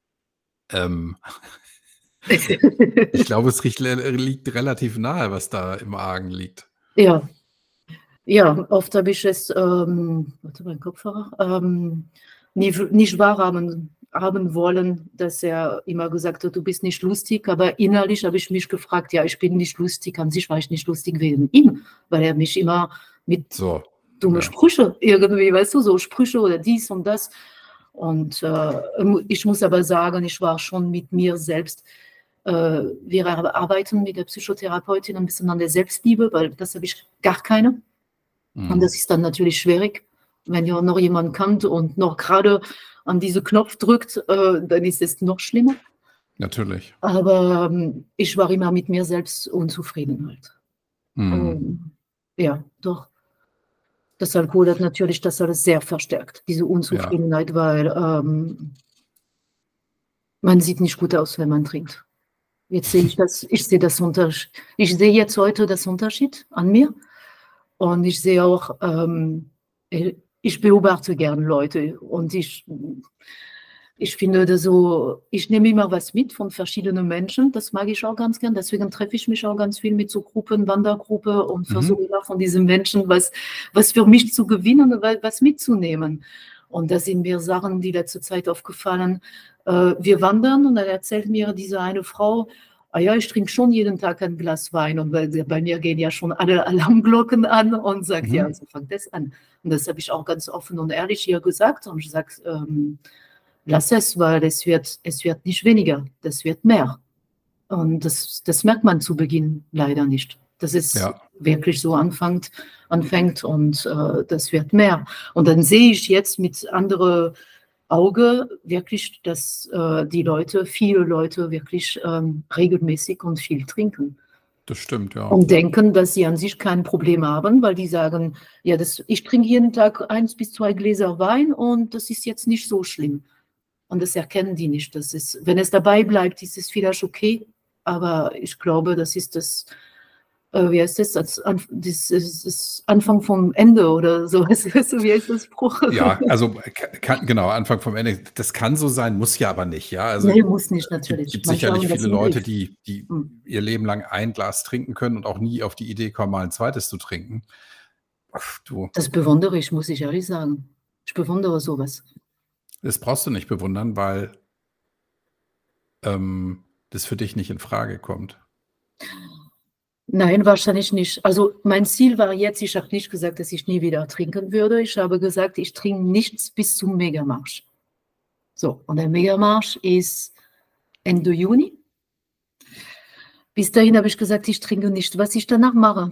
ich glaube, es liegt relativ nahe, was da im Argen liegt. Ja, ja, oft habe ich es, warte, mein Kopfhörer, nicht wahrhaben haben wollen, dass er immer gesagt hat, du bist nicht lustig, aber innerlich habe ich mich gefragt, ja, ich bin nicht lustig, an sich war ich nicht lustig wegen ihm, weil er mich immer mit So, dumme ja. Sprüche irgendwie, weißt du, so Sprüche oder dies und das. Und ich muss aber sagen, ich war schon mit mir selbst, wir arbeiten mit der Psychotherapeutin ein bisschen an der Selbstliebe, weil das habe ich gar keine. Und das ist dann natürlich schwierig, wenn ja noch jemand kommt und noch gerade an diesen Knopf drückt, dann ist es noch schlimmer. Natürlich. Aber ich war immer mit mir selbst unzufrieden halt. Ja, doch. Das Alkohol hat natürlich das alles sehr verstärkt, diese Unzufriedenheit, weil man sieht nicht gut aus, wenn man trinkt. Jetzt sehe ich das, ich sehe jetzt heute das Unterschied an mir und ich sehe auch, ich beobachte gern Leute und ich finde das so, ich nehme immer was mit von verschiedenen Menschen, das mag ich auch ganz gern, deswegen treffe ich mich auch ganz viel mit so Gruppen, Wandergruppe und versuche immer von diesen Menschen was für mich zu gewinnen und was mitzunehmen. Und da sind mir Sachen die letzte Zeit aufgefallen. Wir wandern und dann erzählt mir diese eine Frau, ah ja, ich trinke schon jeden Tag ein Glas Wein und bei mir gehen ja schon alle Alarmglocken an und sagt, ja, so fängt das an. Und das habe ich auch ganz offen und ehrlich hier gesagt und ich sage, lass es, weil es wird nicht weniger, das wird mehr. Und das merkt man zu Beginn leider nicht. Dass es wirklich so anfängt und das wird mehr. Und dann sehe ich jetzt mit anderem Auge wirklich, dass viele Leute wirklich regelmäßig und viel trinken. Das stimmt, ja. Und denken, dass sie an sich kein Problem haben, weil die sagen, ja, ich trinke jeden Tag 1 bis 2 Gläser Wein und das ist jetzt nicht so schlimm. Und das erkennen die nicht. Wenn es dabei bleibt, ist es vielleicht okay, aber ich glaube, das ist das, wie heißt das, das Anfang vom Ende oder so, wie heißt das Spruch? Ja, also genau, Anfang vom Ende. Das kann so sein, muss ja aber nicht. Ja, also Nee, muss nicht, natürlich. Es gibt sicherlich viele Leute, die ihr Leben lang ein Glas trinken können und auch nie auf die Idee kommen, mal ein zweites zu trinken. Ach, du. Das bewundere ich, muss ich ehrlich sagen. Ich bewundere sowas. Das brauchst du nicht bewundern, weil das für dich nicht in Frage kommt. Nein, wahrscheinlich nicht. Also mein Ziel war jetzt, ich habe nicht gesagt, dass ich nie wieder trinken würde. Ich habe gesagt, ich trinke nichts bis zum Megamarsch. So, und der Megamarsch ist Ende Juni. Bis dahin habe ich gesagt, ich trinke nicht. Was ich danach mache,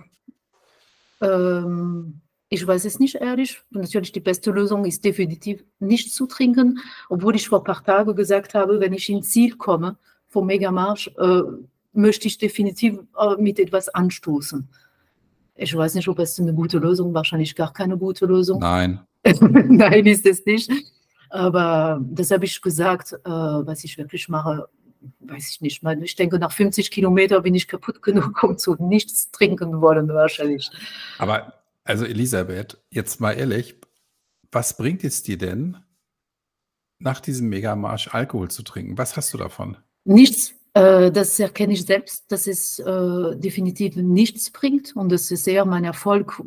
ich weiß es nicht, ehrlich. Natürlich, die beste Lösung ist definitiv nicht zu trinken, obwohl ich vor ein paar Tagen gesagt habe, wenn ich ins Ziel komme vom Megamarsch, möchte ich definitiv mit etwas anstoßen. Ich weiß nicht, ob es eine gute Lösung, wahrscheinlich gar keine gute Lösung. Nein. Nein, ist es nicht. Aber das habe ich gesagt, was ich wirklich mache, weiß ich nicht. Ich denke, nach 50 Kilometern bin ich kaputt genug, um zu nichts trinken wollen, wahrscheinlich. Aber, also Elisabeth, jetzt mal ehrlich, was bringt es dir denn, nach diesem Megamarsch Alkohol zu trinken? Was hast du davon? Nichts. Das erkenne ich selbst, dass es definitiv nichts bringt und dass es eher mein Erfolg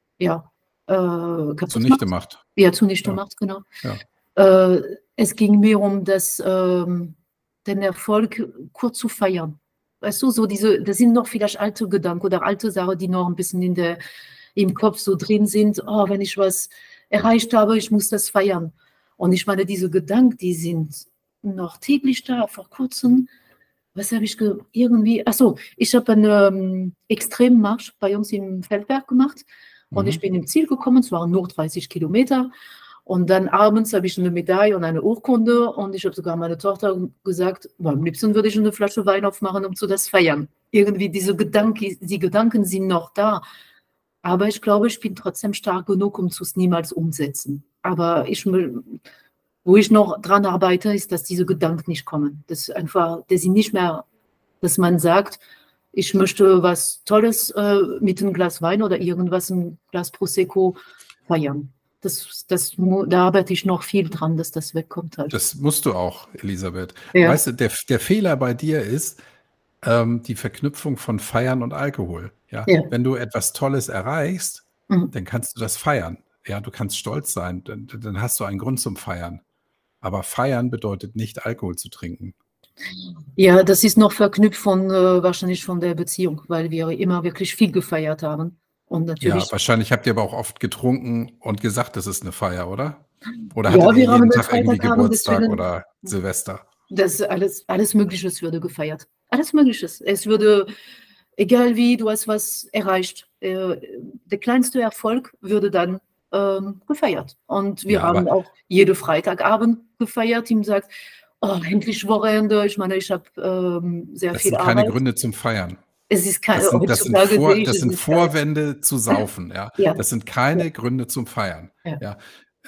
kaputt Zunichte macht. Ja, zunichte macht, genau. Ja. Es ging mir um den Erfolg kurz zu feiern. Weißt du, das sind noch vielleicht alte Gedanken oder alte Sachen, die noch ein bisschen im Kopf so drin sind. Oh, wenn ich was erreicht habe, ich muss das feiern. Und ich meine, diese Gedanken, die sind noch täglich da. Vor kurzem, was habe ich irgendwie, achso, ich habe einen Extremmarsch bei uns im Feldberg gemacht und ich bin im Ziel gekommen, es waren nur 30 Kilometer. Und dann abends habe ich eine Medaille und eine Urkunde und ich habe sogar meiner Tochter gesagt, am liebsten würde ich eine Flasche Wein aufmachen, um zu das feiern. Irgendwie die Gedanken sind noch da. Aber ich glaube, ich bin trotzdem stark genug, um es niemals umsetzen. Aber wo ich noch dran arbeite, ist, dass diese Gedanken nicht kommen. Das sind nicht mehr, dass man sagt, ich möchte was Tolles mit einem Glas Wein oder irgendwas, ein Glas Prosecco feiern. Da arbeite ich noch viel dran, dass das wegkommt halt. Das musst du auch, Elisabeth. Ja. Weißt du, der Fehler bei dir ist die Verknüpfung von Feiern und Alkohol. Ja? Ja. Wenn du etwas Tolles erreichst, dann kannst du das feiern. Ja, du kannst stolz sein, dann hast du einen Grund zum Feiern. Aber feiern bedeutet nicht, Alkohol zu trinken. Ja, das ist noch verknüpft wahrscheinlich von der Beziehung, weil wir immer wirklich viel gefeiert haben. Und natürlich, Ja, wahrscheinlich habt ihr aber auch oft getrunken und gesagt, das ist eine Feier, oder? Oder Ja, hattet wir ihr haben jeden den Tag irgendwie Freitagabend, Geburtstag deswegen- oder Silvester? das alles Mögliche würde gefeiert. Alles Mögliche. Es würde, egal wie, du hast was erreicht. Der kleinste Erfolg würde dann gefeiert. Und wir Ja, haben aber auch jeden Freitagabend gefeiert. Ihm sagt, oh, endlich Wochenende. Ich meine, ich habe sehr das viel sind keine Arbeit. Gründe zum Feiern. Es ist keine, Das heutzutage sehe ich, es sind ist keine- Vorwände zu saufen. Ja? Ja. Das sind keine Gründe zum Feiern. Ja. Ja?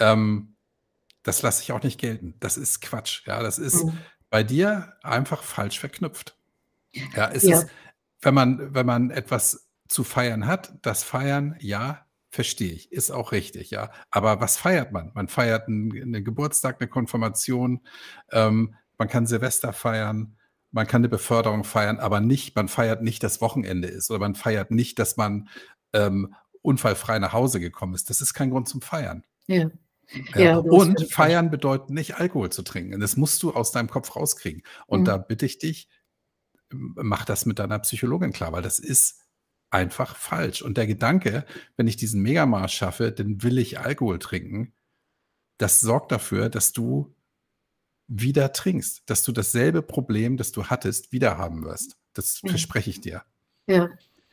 Das lasse ich auch nicht gelten. Das ist Quatsch. Ja? Das ist bei dir einfach falsch verknüpft. Ja, es Ja. ist, wenn man etwas zu feiern hat, das Feiern, ja, verstehe ich, ist auch richtig, ja. Aber was feiert man? Man feiert einen Geburtstag, eine Konfirmation, man kann Silvester feiern, man kann eine Beförderung feiern, aber man feiert nicht, dass Wochenende ist oder man feiert nicht, dass man unfallfrei nach Hause gekommen ist. Das ist kein Grund zum Feiern. Ja. Ja. Ja, du hast Und völlig feiern bedeutet nicht, Alkohol zu trinken. Und das musst du aus deinem Kopf rauskriegen. Und da bitte ich dich, mach das mit deiner Psychologin klar, weil das ist einfach falsch. Und der Gedanke, wenn ich diesen Megamarsch schaffe, dann will ich Alkohol trinken, das sorgt dafür, dass du wieder trinkst, dass du dasselbe Problem, das du hattest, wieder haben wirst. Das verspreche ich dir. Ja.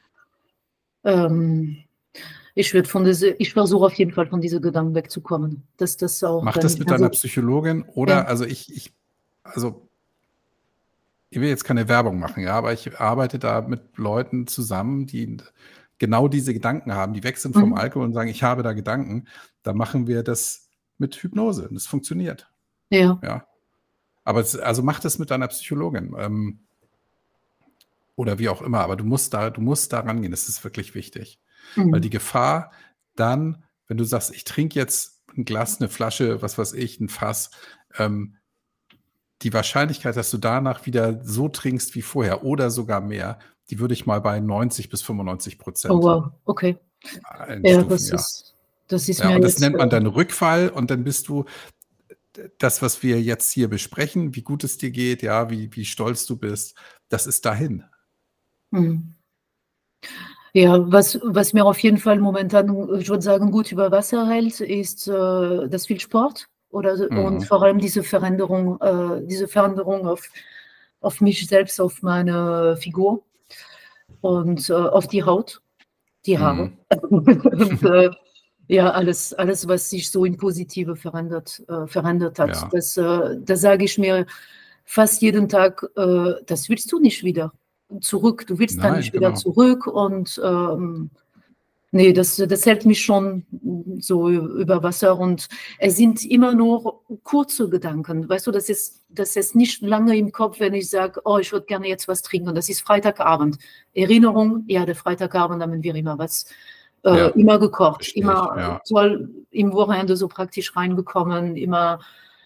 Ich versuche auf jeden Fall von diesen Gedanken wegzukommen. Dass das auch Mach dann das nicht mit mehr deiner Psychologin oder, Ja. also ich will jetzt keine Werbung machen, ja, aber ich arbeite da mit Leuten zusammen, die genau diese Gedanken haben, die weg sind vom Alkohol und sagen, ich habe da Gedanken. Da machen wir das mit Hypnose und das funktioniert. Ja. Ja. Aber also mach das mit deiner Psychologin oder wie auch immer, aber du musst da rangehen, das ist wirklich wichtig. Weil die Gefahr dann, wenn du sagst, ich trinke jetzt ein Glas, eine Flasche, was weiß ich, ein Fass, die Wahrscheinlichkeit, dass du danach wieder so trinkst wie vorher oder sogar mehr, die würde ich mal bei 90-95% Oh wow, okay. einstufen. Ja, das ist ja, mir und das jetzt nennt man dann Rückfall und dann bist du das, was wir jetzt hier besprechen, wie gut es dir geht, ja, wie stolz du bist, das ist dahin. Ja, was mir auf jeden Fall momentan, ich würde sagen, gut über Wasser hält, ist das viel Sport und vor allem diese Veränderung auf mich selbst, auf meine Figur und auf die Haut, die Haare. Und, ja, alles, was sich so in Positive verändert hat. Ja. Da sage ich mir fast jeden Tag, das willst du nicht wieder. zurück. Du willst dann Nein, nicht wieder genau. zurück und nee, das hält mich schon so über Wasser und es sind immer nur kurze Gedanken. Weißt du, das ist nicht lange im Kopf, wenn ich sage, oh, ich würde gerne jetzt was trinken. Das ist Freitagabend. Erinnerung, ja, der Freitagabend haben wir immer was, Ja, immer gekocht, verstehe ich. immer Ja, toll im Wochenende so praktisch reingekommen, immer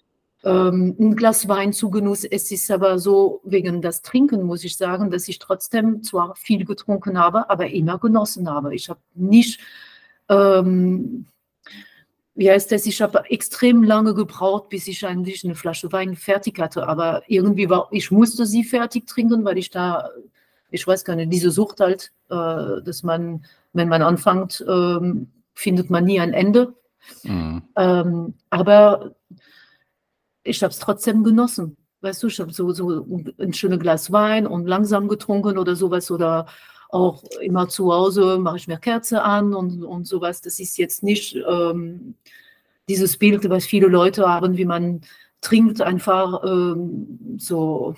ein Glas Wein zu Genuss. Es ist aber so, wegen das Trinken muss ich sagen, dass ich trotzdem zwar viel getrunken habe, aber immer genossen habe. Ich habe nicht, ähm, wie heißt das, ich habe extrem lange gebraucht, bis ich eigentlich eine Flasche Wein fertig hatte. Aber irgendwie ich musste sie fertig trinken, weil ich weiß gar nicht, diese Sucht halt, dass man, wenn man anfängt, findet man nie ein Ende. mhm. Aber ich habe es trotzdem genossen. Weißt du, ich habe so ein schönes Glas Wein und langsam getrunken oder sowas oder auch immer zu Hause mache ich mir Kerze an und sowas. Das ist jetzt nicht dieses Bild, was viele Leute haben, wie man trinkt, einfach so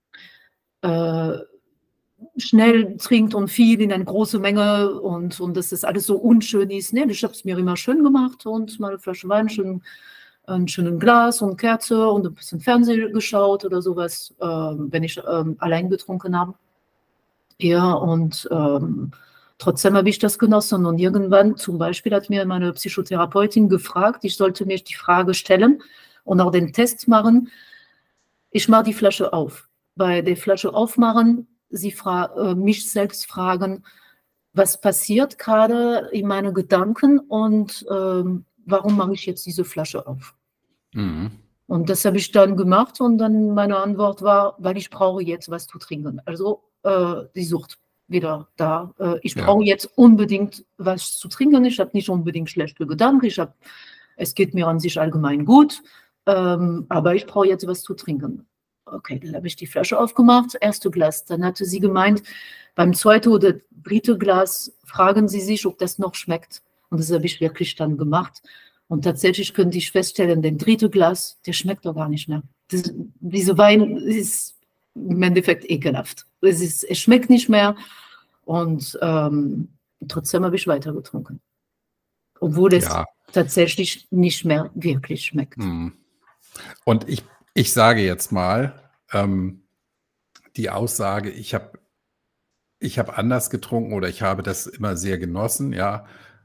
äh, schnell trinkt und viel in eine große Menge und dass das alles so unschön ist. Nee, ich habe es mir immer schön gemacht und mal eine Flasche Wein, schön ein schönes Glas und Kerze und ein bisschen Fernsehen geschaut oder sowas, wenn ich allein getrunken habe. Ja, und trotzdem habe ich das genossen. Und irgendwann zum Beispiel hat mir meine Psychotherapeutin gefragt, ich sollte mir die Frage stellen und auch den Test machen. Ich mache die Flasche auf. Bei der Flasche aufmachen, mich selbst fragen, was passiert gerade in meinen Gedanken und warum mache ich jetzt diese Flasche auf? Mhm. Und das habe ich dann gemacht und dann meine Antwort war, weil ich brauche jetzt was zu trinken. Also die Sucht wieder da. Ich Ja, brauche jetzt unbedingt was zu trinken. Ich habe nicht unbedingt schlechte Gedanken. Es geht mir an sich allgemein gut, aber ich brauche jetzt was zu trinken. Okay, dann habe ich die Flasche aufgemacht, erste Glas. Dann hatte sie gemeint, beim zweiten oder dritten Glas fragen Sie sich, ob das noch schmeckt. Und das habe ich wirklich dann gemacht. Und tatsächlich könnte ich feststellen, der dritte Glas, der schmeckt doch gar nicht mehr. Diese Wein ist im Endeffekt ekelhaft. Es schmeckt nicht mehr und trotzdem habe ich weiter getrunken. Obwohl es ja. tatsächlich nicht mehr wirklich schmeckt. Mhm. Und ich sage jetzt mal, die Aussage, ich hab anders getrunken oder ich habe das immer sehr genossen, ja,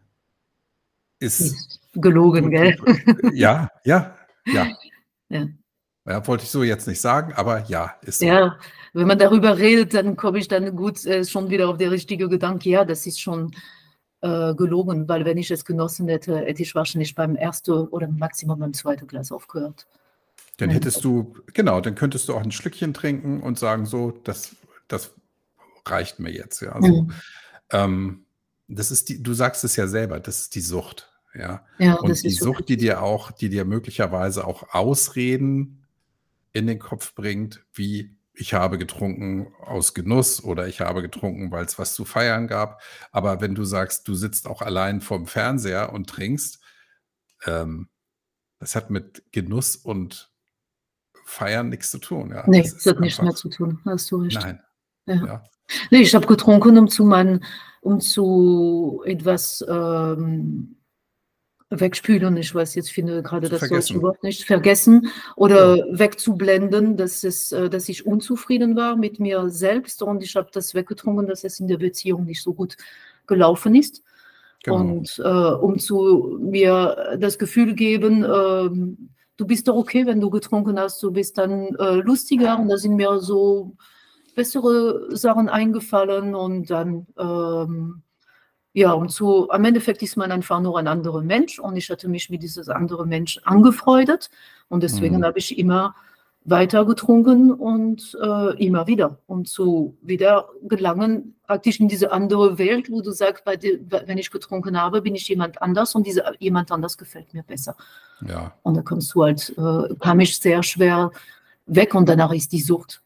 ist, Ist gelogen, gell? ja, ja, ja. Ja. Ja, wollte ich so jetzt nicht sagen, aber ja, ist so. Ja, wenn man darüber redet, dann komme ich dann gut schon wieder auf den richtigen Gedanke, ja, das ist schon gelogen, weil wenn ich es genossen hätte, hätte ich wahrscheinlich beim ersten oder Maximum beim zweiten Glas aufgehört. Dann dann könntest du auch ein Schlückchen trinken und sagen, so, das reicht mir jetzt, ja, so. Mhm. Du sagst es ja selber, das ist die Sucht, ja. Ja, Und das die ist so. Sucht, die dir möglicherweise auch Ausreden in den Kopf bringt, wie ich habe getrunken aus Genuss oder ich habe getrunken, weil es was zu feiern gab. Aber wenn du sagst, du sitzt auch allein vorm Fernseher und trinkst, ähm, das hat mit Genuss und Feiern nichts zu tun, ja. Nee, Das das ist hat nichts mehr einfach zu tun, hast du recht. nein, Ja. ja. Nee, ich habe getrunken, um zu etwas wegspülen. Ich weiß jetzt, finde gerade Zu das deutsche vergessen. Wort nicht, vergessen Ja, oder wegzublenden, dass ich unzufrieden war mit mir selbst und ich habe das weggetrunken, dass es in der Beziehung nicht so gut gelaufen ist. genau. Und um zu mir das Gefühl geben, du bist doch okay, wenn du getrunken hast, du bist dann lustiger und da sind mir so bessere Sachen eingefallen und dann ja, am Endeffekt ist man einfach nur ein anderer Mensch und ich hatte mich mit diesem anderen Mensch angefreundet und deswegen Mhm. habe ich immer weiter getrunken und immer wieder, um zu wieder gelangen, praktisch in diese andere Welt, wo du sagst, wenn ich getrunken habe, bin ich jemand anders und dieser jemand anders gefällt mir besser. Ja. Und da kam ich sehr schwer weg und danach ist die Sucht,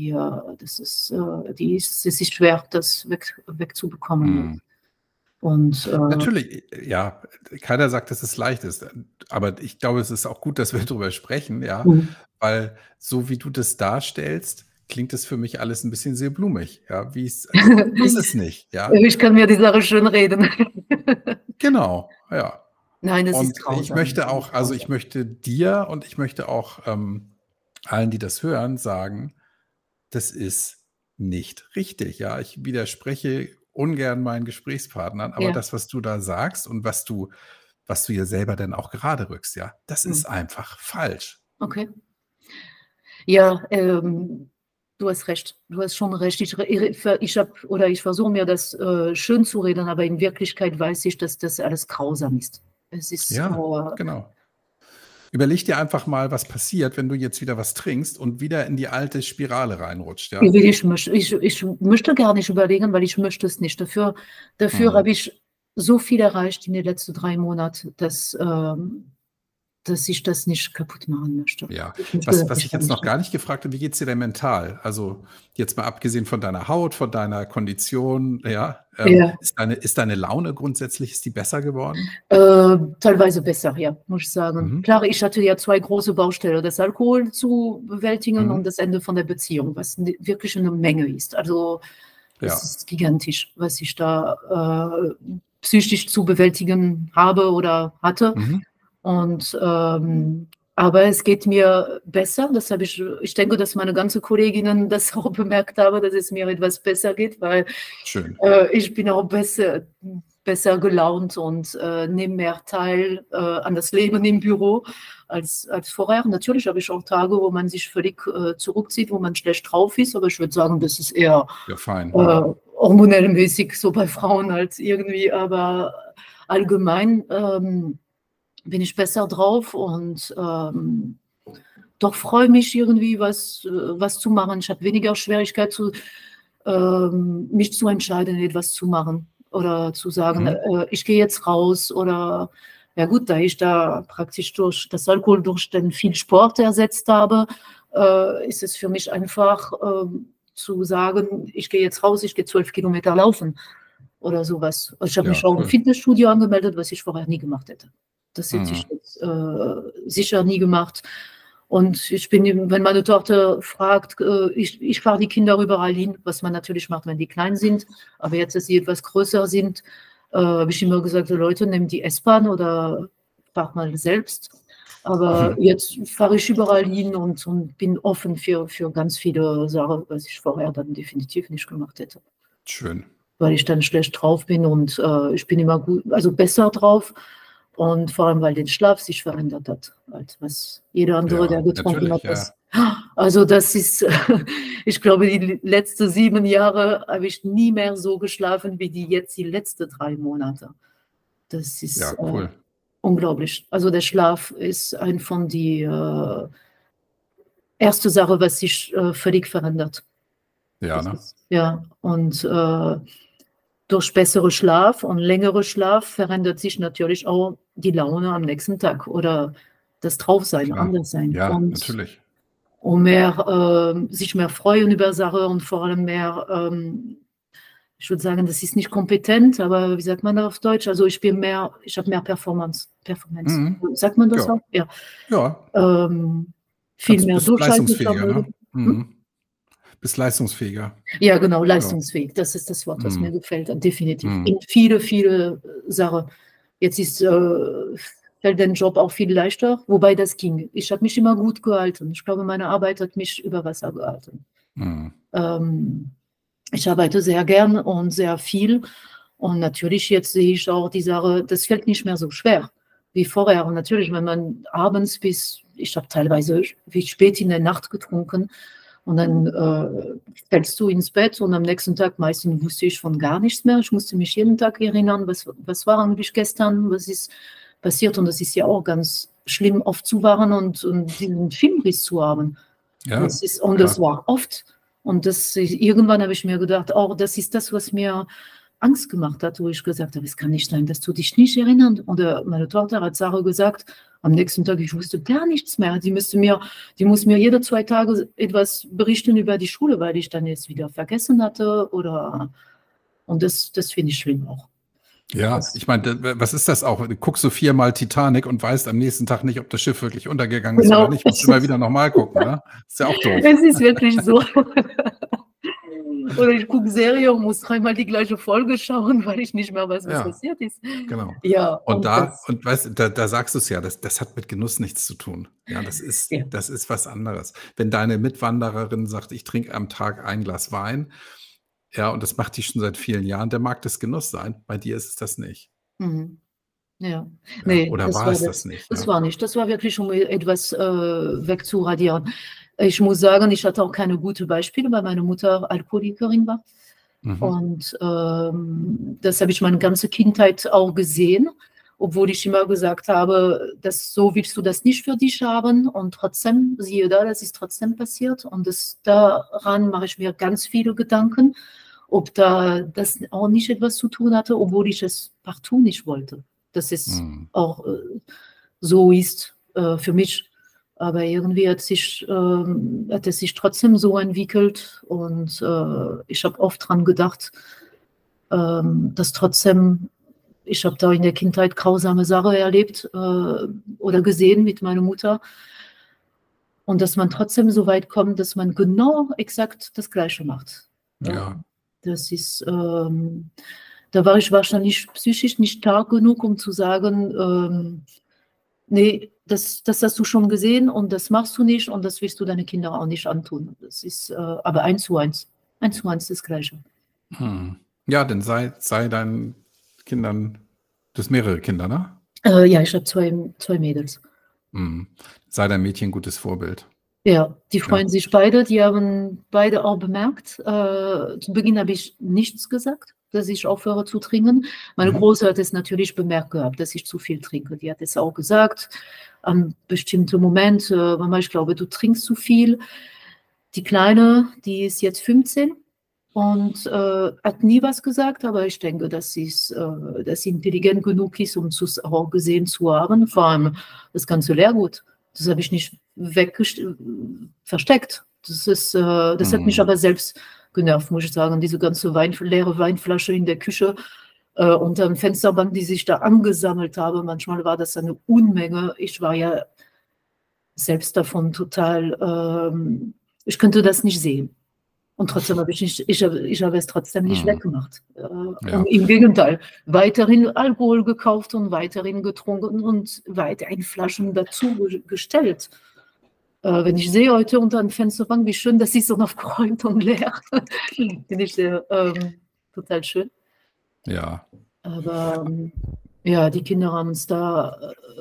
es ist schwer, das wegzubekommen. Mhm. Und Natürlich, ja, keiner sagt, dass es leicht ist, aber ich glaube, es ist auch gut, dass wir drüber sprechen, ja, mhm. weil so wie du das darstellst, klingt es für mich alles ein bisschen sehr blumig. Ja, ist es nicht. Ja, Ich kann mir die Sache schön reden. genau. Ja. Nein, das ist Und ich grausam. möchte auch, also ich möchte dir und ich möchte auch allen, die das hören, sagen, das ist nicht richtig. Ja, ich widerspreche ungern meinen Gesprächspartnern, aber Ja, das, was du da sagst und was du ja selber dann auch gerade rückst, ja, das hm, ist einfach falsch. okay. Ja, du hast recht. Du hast schon recht. Ich versuche mir das schön zu reden, aber in Wirklichkeit weiß ich, dass das alles grausam ist. Es ist, Ja, genau. Überleg dir einfach mal, was passiert, wenn du jetzt wieder was trinkst und wieder in die alte Spirale reinrutscht, ja? ich möchte gar nicht überlegen, weil ich möchte es nicht. Dafür Mhm. habe ich so viel erreicht in den letzten 3 Monaten, dass ich das nicht kaputt machen möchte. Ja. Ich möchte das Was ich nicht jetzt noch anstellen. gar nicht gefragt habe, wie geht's dir denn mental? Also, jetzt mal abgesehen von deiner Haut, von deiner Kondition, ja, Ja. ist deine Laune grundsätzlich ist die besser geworden? Teilweise besser, ja, muss ich sagen. Mhm. Klar, ich hatte ja 2 große Baustellen, das Alkohol zu bewältigen und Mhm. das Ende von der Beziehung, was wirklich eine Menge ist. Also, das Ja. ist gigantisch, was ich da, psychisch zu bewältigen habe oder hatte. Mhm. Und, aber es geht mir besser. Ich denke, dass meine ganzen Kolleginnen das auch bemerkt haben, dass es mir etwas besser geht, weil Schön. ich bin auch besser gelaunt und nehme mehr teil an das Leben im Büro als vorher. Natürlich habe ich auch Tage, wo man sich völlig zurückzieht, wo man schlecht drauf ist, aber ich würde sagen, das ist eher Ja, fein, äh, ja. hormonell mäßig so bei Frauen halt irgendwie, aber allgemein bin ich besser drauf und doch freue mich irgendwie, was zu machen. Ich habe weniger Schwierigkeit, mich zu entscheiden, etwas zu machen oder zu sagen, Mhm. ich gehe jetzt raus oder ja gut, da ich da praktisch durch das Alkohol durch den viel Sport ersetzt habe, ist es für mich einfach zu sagen, ich gehe jetzt raus, ich gehe 12 Kilometer laufen oder sowas. Ich habe Ja, mich auch im cool. Fitnessstudio angemeldet, was ich vorher nie gemacht hätte. Das hätte ich Mhm. jetzt sicher nie gemacht. Und wenn meine Tochter fragt, ich fahre die Kinder überall hin, was man natürlich macht, wenn die klein sind. Aber jetzt, dass sie etwas größer sind, habe ich immer gesagt, so Leute, nehmt die S-Bahn oder fahrt mal selbst. Aber jetzt fahre ich überall hin und bin offen für ganz viele Sachen, was ich vorher dann definitiv nicht gemacht hätte. Schön. Weil ich dann schlecht drauf bin und ich bin immer gut, also besser drauf. Und vor allem, weil der Schlaf sich verändert hat, als was jeder andere, der Ja, getrunken natürlich, hat. ja. Also das ist, ich glaube, die letzten 7 Jahre habe ich nie mehr so geschlafen wie die letzten 3 Monate. Das ist Ja, cool. unglaublich. Also der Schlaf ist ein von die erste Sache, was sich völlig verändert. Ja, Das ne? ist, ja, und durch bessere Schlaf und längere Schlaf verändert sich natürlich auch die Laune am nächsten Tag oder das Draufsein, Klar. anders sein Ja, und natürlich. sich mehr freuen über Sachen und vor allem mehr, ich würde sagen, das ist nicht kompetent, aber wie sagt man da auf Deutsch? Also ich habe mehr Performance. Mhm. Sagt man das Ja, auch? Ja. ja. Viel mehr Bist leistungsfähiger, ne? Durchhaltevermögen. Hm? Mhm. Bist leistungsfähiger. Ja, genau, Ja. leistungsfähig. Das ist das Wort, was mir Mhm. gefällt, definitiv. Mhm. In viele Sachen. Jetzt fällt der Job auch viel leichter, wobei das ging. Ich habe mich immer gut gehalten. Ich glaube, meine Arbeit hat mich über Wasser gehalten. Mhm. Ich arbeite sehr gern und sehr viel. Und natürlich jetzt sehe ich auch die Sache, das fällt nicht mehr so schwer wie vorher. Und natürlich, wenn man abends ich habe teilweise wie spät in der Nacht getrunken und dann fällst du ins Bett und am nächsten Tag meistens wusste ich von gar nichts mehr. Ich musste mich jeden Tag erinnern, was war eigentlich gestern, was ist passiert. Und das ist ja auch ganz schlimm, aufzuwachen und diesen Filmriss zu haben. Ja, Das klar. war oft. Und irgendwann habe ich mir gedacht, auch das ist das, was mir Angst gemacht hat, wo ich gesagt habe, es kann nicht sein, dass du dich nicht erinnerst. Und meine Tochter hat Sarah gesagt, am nächsten Tag, ich wusste gar nichts mehr. Die muss mir jede 2 Tage etwas berichten über die Schule, weil ich dann jetzt wieder vergessen hatte. Und das finde ich schlimm auch. Ja, Das, ich meine, was ist das auch? Du guckst so 4-mal Titanic und weißt am nächsten Tag nicht, ob das Schiff wirklich untergegangen ist oder genau. nicht. Musst immer wieder nochmal gucken, ne? Ist ja auch doof. Es ist wirklich so. Oder ich gucke Serie und muss dreimal die gleiche Folge schauen, weil ich nicht mehr weiß, was Ja, passiert ist. genau. Ja, Und und das, weißt du, da sagst du es ja, das hat mit Genuss nichts zu tun. Ja, ja. das ist was anderes. Wenn deine Mitwandererin sagt: „Ich trinke am Tag ein Glas Wein", ja, und das macht die schon seit vielen Jahren, dann mag das Genuss sein. Bei dir ist es das nicht. Mhm. Ja. Ja, Ne, oder das war war es das das. nicht, Das ja? war nicht. Das war wirklich, um etwas wegzuradieren. Ich muss sagen, ich hatte auch keine guten Beispiele, weil meine Mutter Alkoholikerin war. Mhm. Und das habe ich meine ganze Kindheit auch gesehen, obwohl ich immer gesagt habe, dass so willst du das nicht für dich haben. Und trotzdem, siehe da, das ist trotzdem passiert. Und daran mache ich mir ganz viele Gedanken, ob da das auch nicht etwas zu tun hatte, obwohl ich es partout nicht wollte. Dass es Mhm. auch so ist für mich. Aber irgendwie hat es sich trotzdem so entwickelt und ich habe oft dran gedacht, dass trotzdem, ich habe da in der Kindheit grausame Sachen erlebt oder gesehen mit meiner Mutter und dass man trotzdem so weit kommt, dass man genau exakt das Gleiche macht. Ja, Ja. das ist, da war ich wahrscheinlich psychisch nicht stark genug, um zu sagen, nee, das hast du schon gesehen und das machst du nicht und das willst du deinen Kindern auch nicht antun. Das ist aber eins zu eins das Gleiche. Mhm. Ja, dann sei deinen Kindern, du hast mehrere Kinder, ne? Ja, ich habe zwei Mädels. Mhm. Sei deinem Mädchen 'n gutes Vorbild. Ja, die Ja. freuen sich beide. Die haben beide auch bemerkt. Zu Beginn habe ich nichts gesagt, dass ich aufhöre zu trinken. Meine Mhm. Große hat es natürlich bemerkt gehabt, dass ich zu viel trinke. Die hat es auch gesagt an bestimmten Momenten, Mama, ich glaube, du trinkst zu viel. Die Kleine, die ist jetzt 15 und hat nie was gesagt, aber ich denke, dass sie intelligent genug ist, um es auch gesehen zu haben. Vor allem das ganze Lehrgut. Das habe ich nicht versteckt. Das hat mich Mhm. aber selbst genervt, muss ich sagen. Diese ganze leere Weinflasche in der Küche unter dem Fensterbank, die sich da angesammelt habe. Manchmal war das eine Unmenge. Ich war ja selbst davon total, ich könnte das nicht sehen. Und trotzdem habe es trotzdem nicht Mhm. weggemacht. Und Ja. im Gegenteil, weiterhin Alkohol gekauft und weiterhin getrunken und weiterhin Flaschen dazu gestellt. Wenn ich sehe heute unter dem Fensterbank, wie schön das ist und aufgeräumt und leer, finde ich total schön. Ja. Aber ja, die Kinder haben es da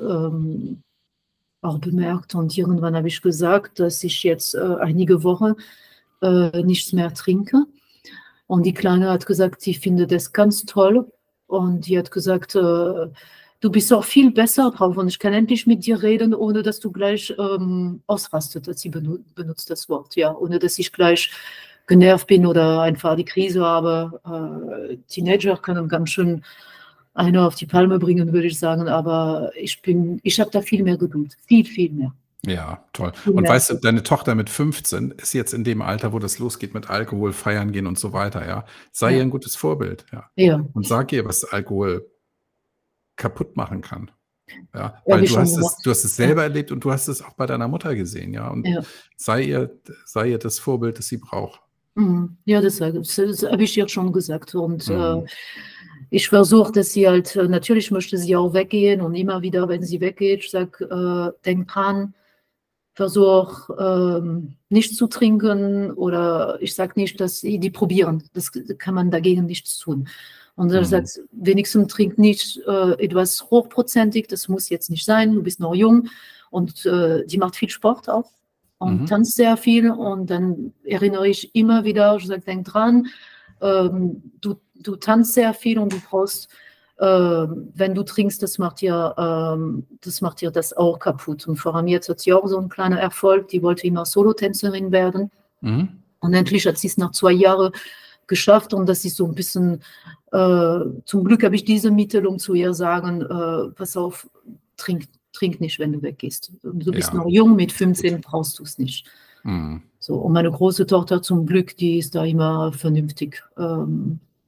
auch bemerkt und irgendwann habe ich gesagt, dass ich jetzt einige Wochen nichts mehr trinke. Und die Kleine hat gesagt, sie findet das ganz toll. Und die hat gesagt, du bist auch viel besser drauf und ich kann endlich mit dir reden, ohne dass du gleich ausrastet. Sie benutzt das Wort, ja, ohne dass ich gleich genervt bin oder einfach die Krise habe. Teenager können ganz schön eine auf die Palme bringen, würde ich sagen, aber ich habe da viel mehr Geduld, viel, viel mehr. Ja, toll. Viel Und mehr. weißt du, deine Tochter mit 15 ist jetzt in dem Alter, wo das losgeht mit Alkohol, feiern gehen und so weiter, ja. Sei ihr Ja, 'n gutes Vorbild, ja. ja, Und sag ihr, was Alkohol kaputt machen kann, ja. Weil habe ich schon gemacht. du hast es Ja, selber erlebt und du hast es auch bei deiner Mutter gesehen, ja. Und ja. sei ihr das Vorbild, das sie braucht. Mhm. Ja, das habe ich ihr schon gesagt. Und Mhm. ich versuche, dass sie halt, natürlich möchte sie auch weggehen und immer wieder, wenn sie weggeht, ich sage, denk dran, versuch nicht zu trinken oder ich sage nicht, dass sie die probieren. Das kann man dagegen nichts tun. Und er Mhm. sagt, wenigstens trink nicht etwas hochprozentig, das muss jetzt nicht sein, du bist noch jung und die macht viel Sport auch und Mhm. tanzt sehr viel und dann erinnere ich immer wieder, ich sage, denk dran, du tanzt sehr viel und du brauchst wenn du trinkst, das macht dir das auch kaputt. Und vor allem jetzt hat sie auch so ein kleiner Erfolg, die wollte immer Solotänzerin werden. Mhm. Und endlich hat sie es nach 2 Jahren geschafft und das ist so ein bisschen, zum Glück habe ich diese Mittel, um zu ihr sagen, pass auf, trink nicht, wenn du weggehst. Du bist Ja, noch jung, mit ist gut. 15 brauchst du es nicht. Mhm. So, und meine große Tochter zum Glück, die ist da immer vernünftig.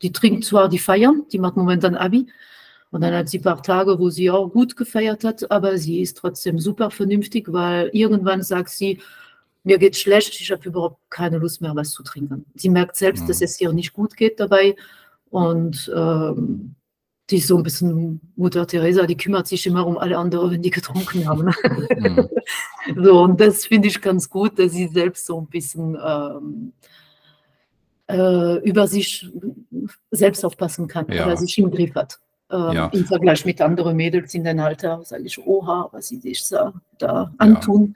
die trinkt zwar, die feiern, die macht momentan Abi. Und dann hat sie ein paar Tage, wo sie auch gut gefeiert hat, aber sie ist trotzdem super vernünftig, weil irgendwann sagt sie, mir geht's schlecht, ich habe überhaupt keine Lust mehr, was zu trinken. Sie merkt selbst, dass es ihr nicht gut geht dabei. Und die ist so ein bisschen Mutter Teresa, die kümmert sich immer um alle anderen, wenn die getrunken haben. So, und das finde ich ganz gut, dass sie selbst so ein bisschen über sich selbst aufpassen kann, oder sich im Griff hat. Im Vergleich mit anderen Mädels in dem Alter, sage ich, oha, was sie sich da antun.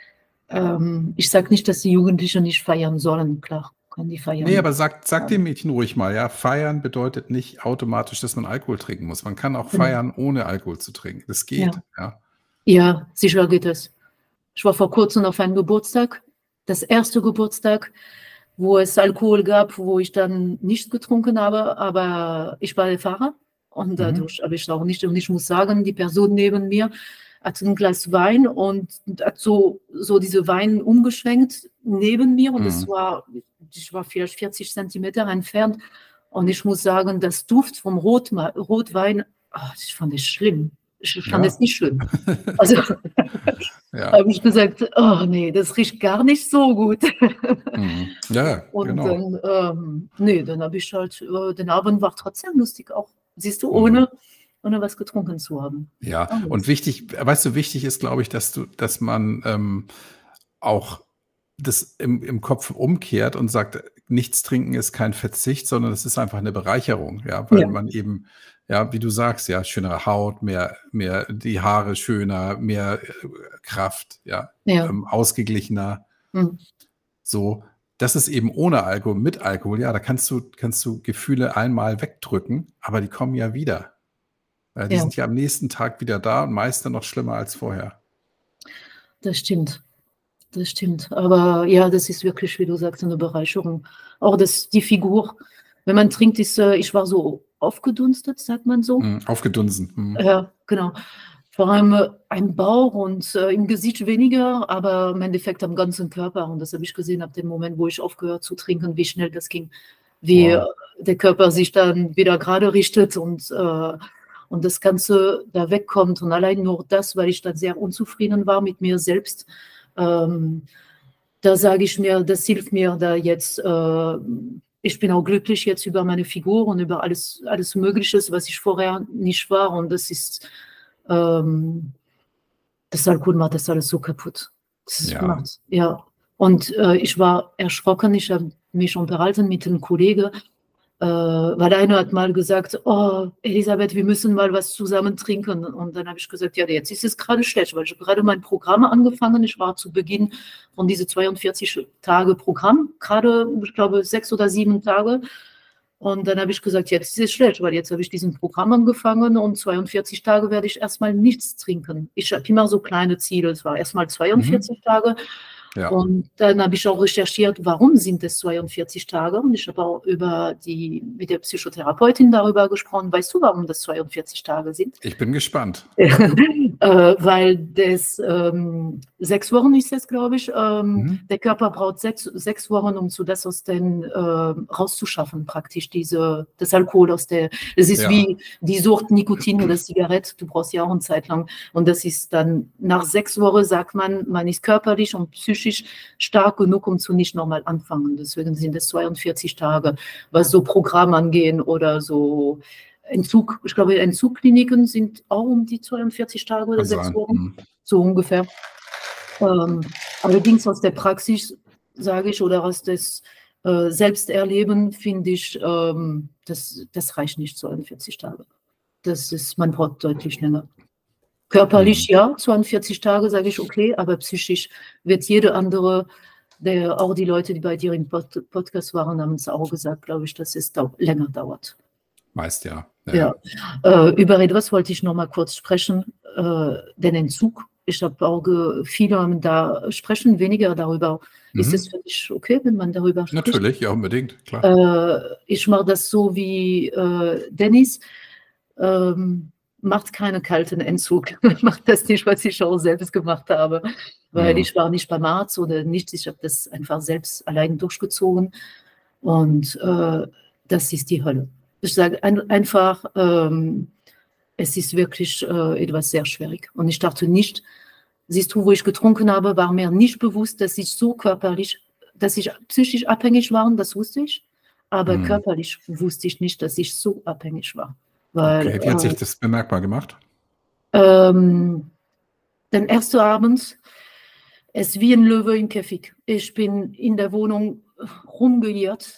Ich sage nicht, dass die Jugendlichen nicht feiern sollen, klar, können die feiern. Nee, aber sag dem Mädchen ruhig mal, ja, feiern bedeutet nicht automatisch, dass man Alkohol trinken muss. Man kann auch feiern, ohne Alkohol zu trinken. Das geht, Ja, sicher geht es. Ich war vor kurzem auf einem Geburtstag, das erste Geburtstag, wo es Alkohol gab, wo ich dann nicht getrunken habe, aber ich war der Fahrer und dadurch habe ich auch nicht. Und ich muss sagen, die Person neben mir hat ein Glas Wein und hat so diese Wein umgeschwenkt neben mir und ich war vielleicht 40 Zentimeter entfernt und ich muss sagen, das Duft vom Rotwein, ich fand es schlimm. Ich fand es nicht schön. Also habe ich gesagt, oh nee, das riecht gar nicht so gut. Ja, und genau. dann habe ich halt, den Abend war trotzdem lustig auch, siehst du, ohne was getrunken zu haben. Ja, und wichtig ist, glaube ich, dass man auch das im Kopf umkehrt und sagt, nichts trinken ist kein Verzicht, sondern es ist einfach eine Bereicherung, weil man eben, wie du sagst, schönere Haut, mehr die Haare schöner, mehr Kraft, ausgeglichener. So, das ist eben ohne Alkohol, mit Alkohol, da kannst du Gefühle einmal wegdrücken, aber die kommen ja wieder. Die sind ja am nächsten Tag wieder da und meist dann noch schlimmer als vorher. Das stimmt. Aber ja, das ist wirklich, wie du sagst, eine Bereicherung. Auch die Figur, wenn man trinkt, ich war so aufgedunstet, sagt man so. Aufgedunsen. Ja, genau. Vor allem ein Bauch und im Gesicht weniger, aber im Endeffekt am ganzen Körper. Und das habe ich gesehen ab dem Moment, wo ich aufgehört zu trinken, wie schnell das ging. Wie der Körper sich dann wieder gerade richtet und das Ganze da wegkommt. Und allein nur das, weil ich dann sehr unzufrieden war mit mir selbst, da sage ich mir, das hilft mir da jetzt. Ich bin auch glücklich jetzt über meine Figur und über alles Mögliche, was ich vorher nicht war. Und das ist, das Alkohol macht das alles so kaputt. Und ich war erschrocken, ich habe mich unterhalten mit einem Kollegen, weil einer hat mal gesagt, oh, Elisabeth, wir müssen mal was zusammen trinken. Und dann habe ich gesagt, ja, jetzt ist es gerade schlecht, weil ich habe gerade mein Programm angefangen. Ich war zu Beginn von diesem 42 Tage Programm, gerade, ich glaube, 6 oder 7 Tage. Und dann habe ich gesagt, jetzt ist es schlecht, weil jetzt habe ich diesen Programm angefangen und 42 Tage werde ich erstmal nichts trinken. Ich habe immer so kleine Ziele. Es war erstmal 42 Tage. Ja. Und dann habe ich auch recherchiert, warum sind es 42 Tage? Und ich habe auch mit der Psychotherapeutin darüber gesprochen. Weißt du, warum das 42 Tage sind? Ich bin gespannt. Weil das 6 Wochen ist es, glaube ich. Der Körper braucht 6 Wochen, um das aus den rauszuschaffen, praktisch das Alkohol aus der. Es ist wie die Sucht Nikotin oder Zigarette. Du brauchst ja auch eine Zeit lang. Und das ist dann nach 6 Wochen, sagt man ist körperlich und psychisch stark genug, um zu nicht nochmal anfangen. Deswegen sind es 42 Tage, was so Programm angehen oder so Entzug. Ich glaube, Entzugkliniken sind auch um die 42 Tage oder 6 Wochen, so ungefähr. Allerdings aus der Praxis, sage ich, oder aus des Selbsterleben, finde ich, das reicht nicht, 42 Tage. Man braucht deutlich länger. Körperlich 42 Tage, sage ich, okay, aber psychisch wird jede andere, auch die Leute, die bei dir im Podcast waren, haben es auch gesagt, glaube ich, dass es länger dauert. Meist ja. Über etwas wollte ich noch mal kurz sprechen, den Entzug. Ich habe auch viele da sprechen weniger darüber. Ist es für dich okay, wenn man darüber spricht? Natürlich, ja, unbedingt, klar. Ich mache das so wie Dennis. Macht keinen kalten Entzug. Macht das nicht, was ich auch selbst gemacht habe. Weil ich war nicht beim Arzt oder nichts. Ich habe das einfach selbst allein durchgezogen. Und das ist die Hölle. Ich sage einfach, es ist wirklich etwas sehr schwierig. Und ich dachte nicht, siehst du, wo ich getrunken habe, war mir nicht bewusst, dass ich so körperlich, dass ich psychisch abhängig war, das wusste ich. Aber körperlich wusste ich nicht, dass ich so abhängig war. Weil, okay, wie hat sich das bemerkbar gemacht? Den ersten Abend, es wie ein Löwe im Käfig. Ich bin in der Wohnung rumgeirrt,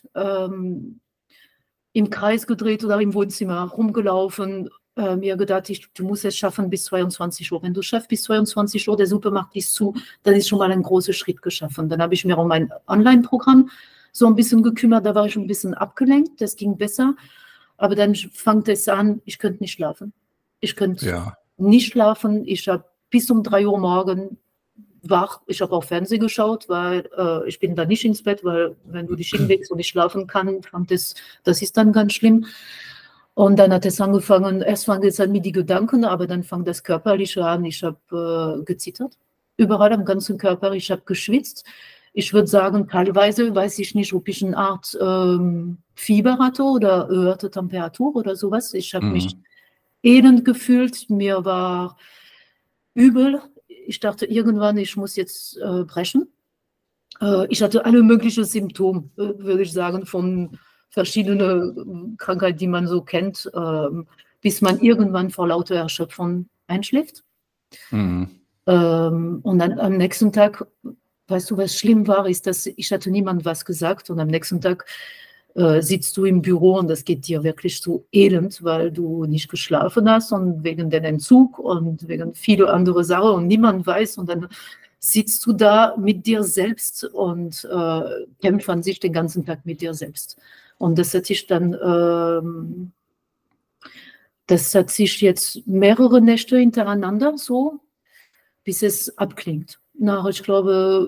im Kreis gedreht oder im Wohnzimmer rumgelaufen, mir gedacht, du musst es schaffen bis 22 Uhr. Wenn du schaffst bis 22 Uhr, der Supermarkt ist zu, dann ist schon mal ein großer Schritt geschaffen. Dann habe ich mir um ein Online-Programm so ein bisschen gekümmert, da war ich ein bisschen abgelenkt, das ging besser. Aber dann fängt es an, ich könnte nicht schlafen. Ich könnte nicht schlafen. Ich habe bis um 3 Uhr morgens wach. Ich habe auch Fernsehen geschaut, weil ich bin da nicht ins Bett, weil wenn du dich hinlegst und nicht schlafen kannst, das ist dann ganz schlimm. Und dann hat es angefangen, erst fangen es an mit die Gedanken, aber dann fängt das Körperliche an. Ich habe gezittert, überall am ganzen Körper. Ich habe geschwitzt. Ich würde sagen, teilweise weiß ich nicht, ob ich eine Art Fieber hatte oder erhöhte Temperatur oder sowas. Ich habe mich elend gefühlt. Mir war übel. Ich dachte irgendwann, ich muss jetzt brechen. Ich hatte alle möglichen Symptome, würde ich sagen, von verschiedenen Krankheiten, die man so kennt, bis man irgendwann vor lauter Erschöpfung einschläft. Und dann am nächsten Tag, weißt du, was schlimm war, ist, dass ich hatte niemand was gesagt und am nächsten Tag sitzt du im Büro und das geht dir wirklich so elend, weil du nicht geschlafen hast und wegen dem Entzug und wegen viele andere Sachen und niemand weiß und dann sitzt du da mit dir selbst und kämpft an sich den ganzen Tag mit dir selbst. Und das hat sich dann, das hat sich jetzt mehrere Nächte hintereinander so, bis es abklingt. Nach, ich glaube,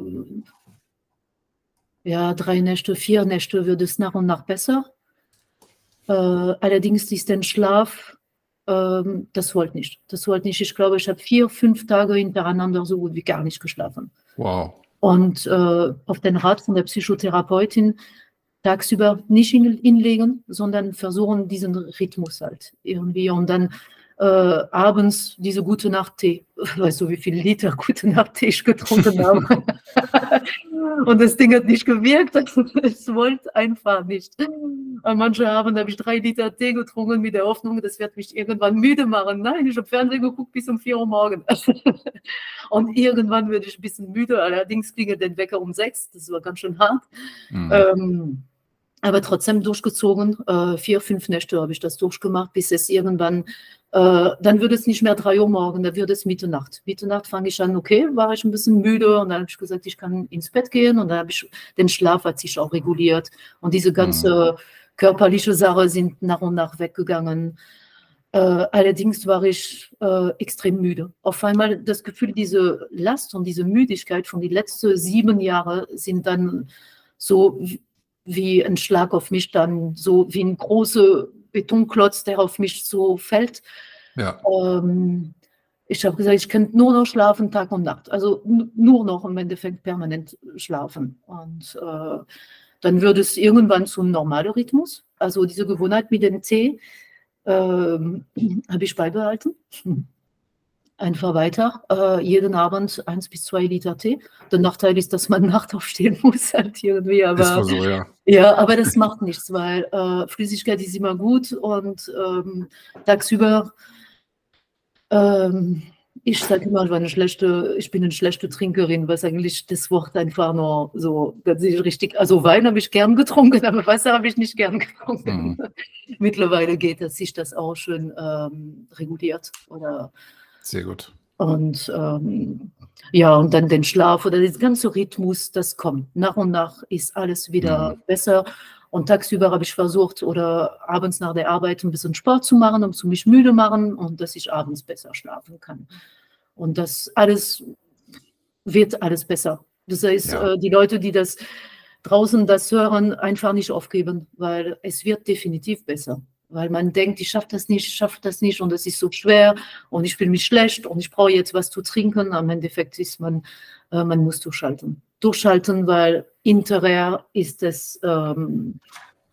ja, 3 Nächte, 4 Nächte wird es nach und nach besser. Allerdings ist der Schlaf, das wollte nicht. Das wollte nicht. Ich glaube, ich habe 4, 5 Tage hintereinander so gut wie gar nicht geschlafen. Wow. Und auf den Rat von der Psychotherapeutin tagsüber nicht hinlegen, sondern versuchen diesen Rhythmus halt irgendwie und dann abends diese gute Nacht-Tee. Weißt du, wie viele Liter gute Nacht-Tee ich getrunken habe? Und das Ding hat nicht gewirkt. Es wollte einfach nicht. An manchen Abend habe ich 3 Liter Tee getrunken mit der Hoffnung, das wird mich irgendwann müde machen. Nein, ich habe Fernsehen geguckt bis um 4 Uhr morgens. Und irgendwann werde ich ein bisschen müde. Allerdings klingelt der Wecker um 6. Das war ganz schön hart. Aber trotzdem durchgezogen. 4, 5 Nächte habe ich das durchgemacht, bis es irgendwann, dann wird es nicht mehr 3 Uhr morgens, dann wird es Mitternacht. Mitternacht fange ich an, okay, war ich ein bisschen müde und dann habe ich gesagt, ich kann ins Bett gehen und dann habe ich, den Schlaf hat sich auch reguliert und diese ganze körperliche Sache sind nach und nach weggegangen. Allerdings war ich extrem müde. Auf einmal das Gefühl, diese Last und diese Müdigkeit von den letzten 7 Jahren sind dann so wie ein Schlag auf mich, dann so wie ein großer Betonklotz, der auf mich so fällt. Ja. Ich habe gesagt, ich könnte nur noch schlafen, Tag und Nacht. Also nur noch im Endeffekt permanent schlafen. Und dann würde es irgendwann zu einem normalen Rhythmus. Also diese Gewohnheit mit dem Tee habe ich beibehalten. Einfach weiter, jeden Abend 1 bis 2 Liter Tee. Der Nachteil ist, dass man nachts aufstehen muss halt irgendwie. Aber, ist wohl so, ja. Ja, aber das macht nichts, weil Flüssigkeit ist immer gut und tagsüber, ich sage immer, ich bin eine schlechte Trinkerin, was eigentlich das Wort einfach nur so ganz richtig, also Wein habe ich gern getrunken, aber Wasser habe ich nicht gern getrunken. Mittlerweile geht es, sich das auch schön reguliert oder sehr gut. und ja, und dann den Schlaf oder das ganze Rhythmus, das kommt. Nach und nach ist alles wieder besser. Und tagsüber habe ich versucht oder abends nach der Arbeit ein bisschen Sport zu machen, um zu mich müde machen und dass ich abends besser schlafen kann. Und das alles wird alles besser. Das heißt, die Leute, die das draußen das hören, einfach nicht aufgeben, weil es wird definitiv besser. Weil man denkt, ich schaffe das nicht und es ist so schwer und ich fühle mich schlecht und ich brauche jetzt was zu trinken. Am Endeffekt ist man muss durchschalten. Durchschalten, weil hinterher ist es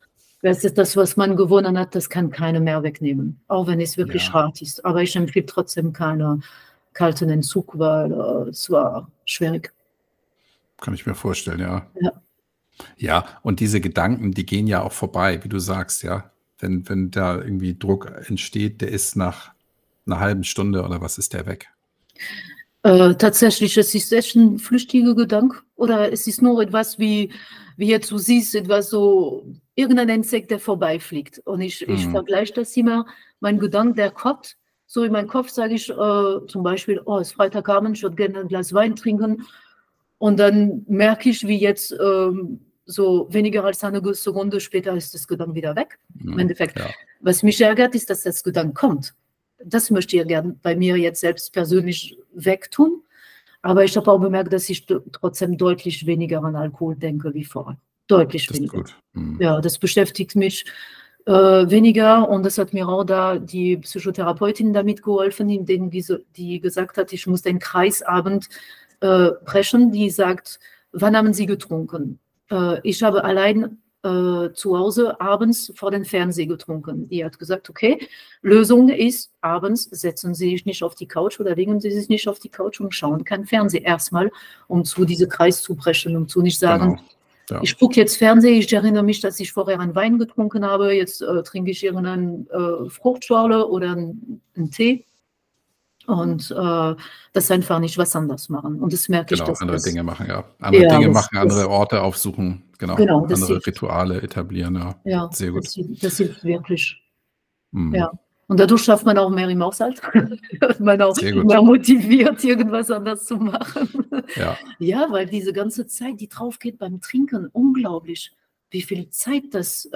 Das ist das, was man gewonnen hat, das kann keiner mehr wegnehmen, auch wenn es wirklich hart ist. Aber ich empfehle trotzdem keinen kalten Entzug, weil es war schwierig. Kann ich mir vorstellen, ja. Ja. Ja, und diese Gedanken, die gehen ja auch vorbei, wie du sagst, ja. Wenn da irgendwie Druck entsteht, der ist nach einer halben Stunde oder was ist der weg? Tatsächlich, es ist echt ein flüchtiger Gedanke oder es ist nur etwas, wie jetzt du siehst, etwas so, irgendein Insekt, der vorbeifliegt. Und ich vergleiche das immer, mein Gedanke, der kommt, so in meinem Kopf sage ich zum Beispiel, oh, es ist Freitagabend, ich würde gerne ein Glas Wein trinken. Und dann merke ich, wie jetzt so weniger als eine Sekunde später ist das Gedanke wieder weg. Im Endeffekt. Ja. Was mich ärgert, ist, dass das Gedanke kommt. Das möchte ich gerne bei mir jetzt selbst persönlich wegtun. Aber ich habe auch bemerkt, dass ich trotzdem deutlich weniger an Alkohol denke wie vorher. Deutlich weniger. Ist gut. Ja, das beschäftigt mich weniger und das hat mir auch da die Psychotherapeutin damit geholfen, indem die gesagt hat, ich muss den Kreisabend brechen, die sagt, wann haben Sie getrunken? Ich habe allein zu Hause abends vor dem Fernseher getrunken. Die hat gesagt, okay, Lösung ist, abends setzen Sie sich nicht auf die Couch oder legen Sie sich nicht auf die Couch und schauen kein Fernsehen. Erstmal, um zu diesem Kreis zu brechen, um zu nicht sagen, ich gucke jetzt Fernsehen, ich erinnere mich, dass ich vorher einen Wein getrunken habe, jetzt trinke ich irgendeine Fruchtschorle oder einen Tee. Und das einfach nicht was anders machen. Und das merke ich, dass andere Dinge machen, ja. Andere Dinge machen, andere Orte aufsuchen, genau andere Rituale etablieren, ja. Sehr gut. Das hilft wirklich. Ja. Und dadurch schafft man auch mehr im Haushalt. Man auch mehr motiviert, irgendwas anders zu machen. Ja, weil diese ganze Zeit, die drauf geht beim Trinken, unglaublich, wie viel Zeit das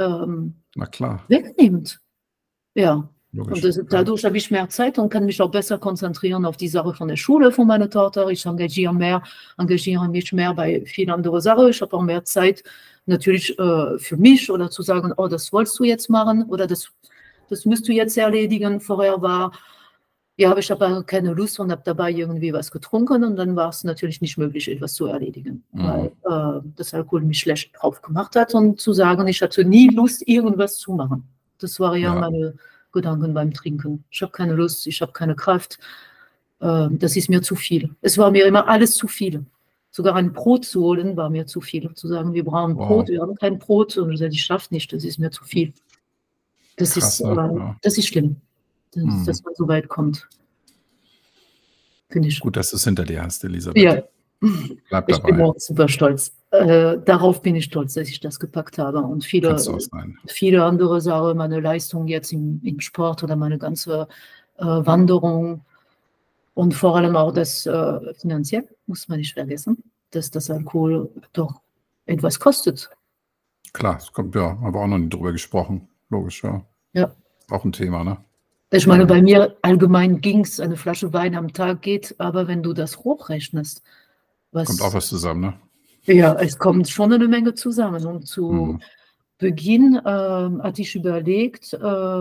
wegnimmt. Ja. Logisch, und dadurch habe ich mehr Zeit und kann mich auch besser konzentrieren auf die Sache von der Schule von meiner Tochter. Ich engagiere mich mehr bei vielen anderen Sachen. Ich habe auch mehr Zeit natürlich für mich oder zu sagen, oh, das wolltest du jetzt machen oder das müsst du jetzt erledigen. Vorher war, ja, ich habe keine Lust und habe dabei irgendwie was getrunken und dann war es natürlich nicht möglich, etwas zu erledigen, weil das Alkohol mich schlecht drauf gemacht hat und zu sagen, ich hatte nie Lust, irgendwas zu machen. Das war ja meine Gedanken beim Trinken. Ich habe keine Lust, ich habe keine Kraft. Das ist mir zu viel. Es war mir immer alles zu viel. Sogar ein Brot zu holen war mir zu viel. Zu sagen, wir brauchen Brot, wir haben kein Brot und ich schaffe nicht, das ist mir zu viel. Das ist schlimm, dass man so weit kommt. Finde ich. Gut, dass du es hinter dir hast, Elisabeth. Ja. Ich bin auch super stolz. Darauf bin ich stolz, dass ich das gepackt habe. Und viele andere Sachen, meine Leistung jetzt im Sport oder meine ganze Wanderung und vor allem auch das finanziell, muss man nicht vergessen, dass das Alkohol doch etwas kostet. Klar, es kommt haben wir auch noch nicht drüber gesprochen. Logisch, ja. Ja. Auch ein Thema, ne? Ich meine, bei mir allgemein ging es, eine Flasche Wein am Tag geht, aber wenn du das hochrechnest, kommt auch was zusammen, ne? Ja, es kommt schon eine Menge zusammen. Und zu Beginn hatte ich überlegt,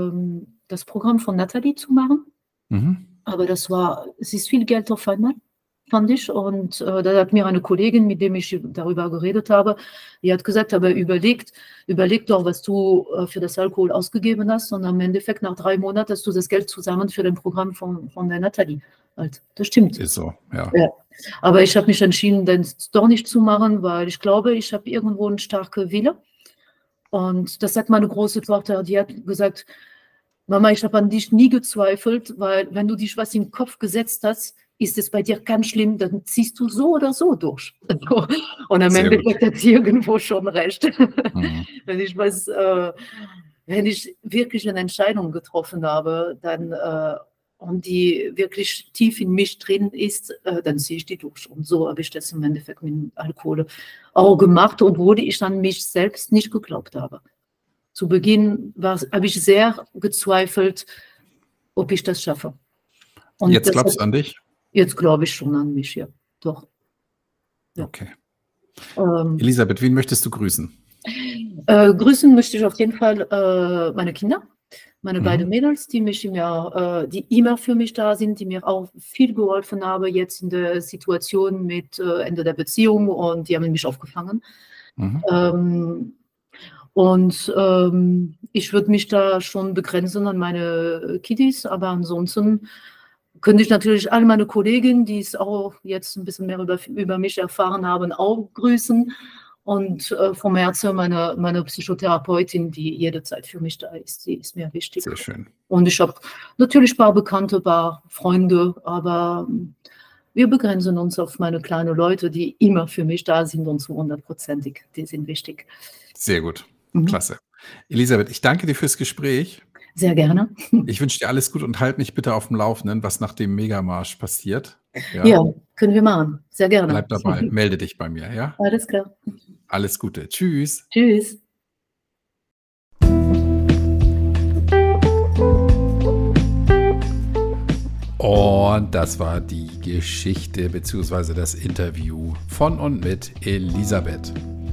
das Programm von Nathalie zu machen. Aber es ist viel Geld auf einmal, fand ich. Und da hat mir eine Kollegin, mit der ich darüber geredet habe, die hat gesagt, aber überleg doch, was du für das Alkohol ausgegeben hast. Und am Endeffekt, nach 3 Monaten, hast du das Geld zusammen für das Programm von der Nathalie. Halt, das stimmt. Ist so, ja. Aber ich habe mich entschieden, das doch nicht zu machen, weil ich glaube, ich habe irgendwo einen starken Wille. Und das sagt meine große Tochter, die hat gesagt, Mama, ich habe an dich nie gezweifelt, weil wenn du dich was im Kopf gesetzt hast, ist es bei dir ganz schlimm, dann ziehst du so oder so durch. Und am Endeffekt hat sie irgendwo schon recht. Wenn ich wirklich eine Entscheidung getroffen habe, dann und die wirklich tief in mich drin ist, dann ziehe ich die durch. Und so habe ich das im Endeffekt mit dem Alkohol auch gemacht, obwohl ich an mich selbst nicht geglaubt habe. Zu Beginn habe ich sehr gezweifelt, ob ich das schaffe. Und jetzt glaubst du an dich? Jetzt glaube ich schon an mich, ja. Doch. Ja. Okay. Elisabeth, wen möchtest du grüßen? Grüßen möchte ich auf jeden Fall meine Kinder. Meine beiden Mädels, die immer für mich da sind, die mir auch viel geholfen haben jetzt in der Situation mit Ende der Beziehung und die haben mich aufgefangen. Und ich würde mich da schon begrenzen an meine Kiddies, aber ansonsten könnte ich natürlich alle meine Kolleginnen, die es auch jetzt ein bisschen mehr über mich erfahren haben, auch grüßen. Und vom Herzen meine Psychotherapeutin, die jederzeit für mich da ist, die ist mir wichtig. Sehr schön. Und ich habe natürlich ein paar Bekannte, ein paar Freunde, aber wir begrenzen uns auf meine kleinen Leute, die immer für mich da sind und zu 100%ig, die sind wichtig. Sehr gut. Klasse. Elisabeth, ich danke dir fürs Gespräch. Sehr gerne. Ich wünsche dir alles gut und halt mich bitte auf dem Laufenden, was nach dem Megamarsch passiert. Ja, können wir machen. Sehr gerne. Bleib dabei, melde dich bei mir, ja? Alles klar. Alles Gute. Tschüss. Tschüss. Und das war die Geschichte bzw. das Interview von und mit Elisabeth.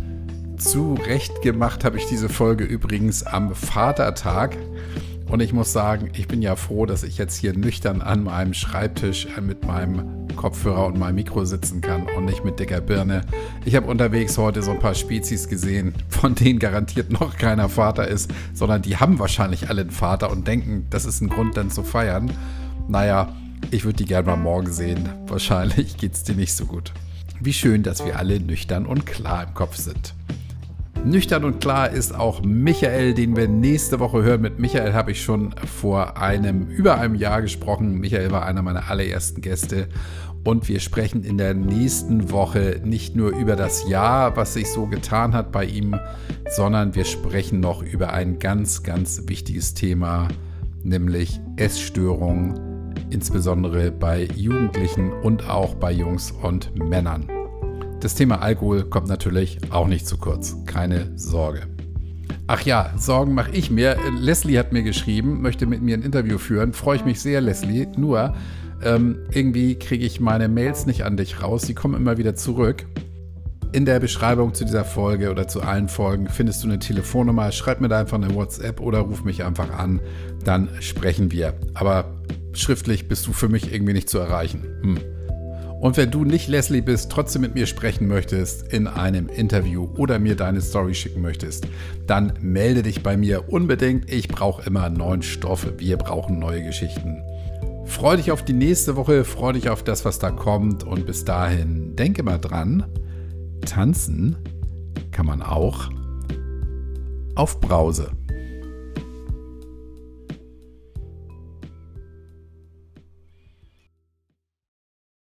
Zurecht gemacht habe ich diese Folge übrigens am Vatertag. Und ich muss sagen, ich bin ja froh, dass ich jetzt hier nüchtern an meinem Schreibtisch mit meinem Kopfhörer und meinem Mikro sitzen kann und nicht mit dicker Birne. Ich habe unterwegs heute so ein paar Spezies gesehen, von denen garantiert noch keiner Vater ist, sondern die haben wahrscheinlich alle einen Vater und denken, das ist ein Grund, dann zu feiern. Naja, ich würde die gerne mal morgen sehen. Wahrscheinlich geht es dir nicht so gut. Wie schön, dass wir alle nüchtern und klar im Kopf sind. Nüchtern und klar ist auch Michael, den wir nächste Woche hören. Mit Michael habe ich schon vor über einem Jahr gesprochen. Michael war einer meiner allerersten Gäste. Und wir sprechen in der nächsten Woche nicht nur über das Jahr, was sich so getan hat bei ihm, sondern wir sprechen noch über ein ganz, ganz wichtiges Thema, nämlich Essstörungen, insbesondere bei Jugendlichen und auch bei Jungs und Männern. Das Thema Alkohol kommt natürlich auch nicht zu kurz, keine Sorge. Ach ja, Sorgen mache ich mir. Leslie hat mir geschrieben, möchte mit mir ein Interview führen. Freue ich mich sehr, Leslie. Nur, irgendwie kriege ich meine Mails nicht an dich raus. Die kommen immer wieder zurück. In der Beschreibung zu dieser Folge oder zu allen Folgen findest du eine Telefonnummer. Schreib mir da einfach eine WhatsApp oder ruf mich einfach an. Dann sprechen wir. Aber schriftlich bist du für mich irgendwie nicht zu erreichen. Und wenn du nicht Leslie bist, trotzdem mit mir sprechen möchtest in einem Interview oder mir deine Story schicken möchtest, dann melde dich bei mir unbedingt. Ich brauche immer neuen Stoff. Wir brauchen neue Geschichten. Freu dich auf die nächste Woche, freu dich auf das, was da kommt. Und bis dahin, denke mal dran, tanzen kann man auch auf Brause.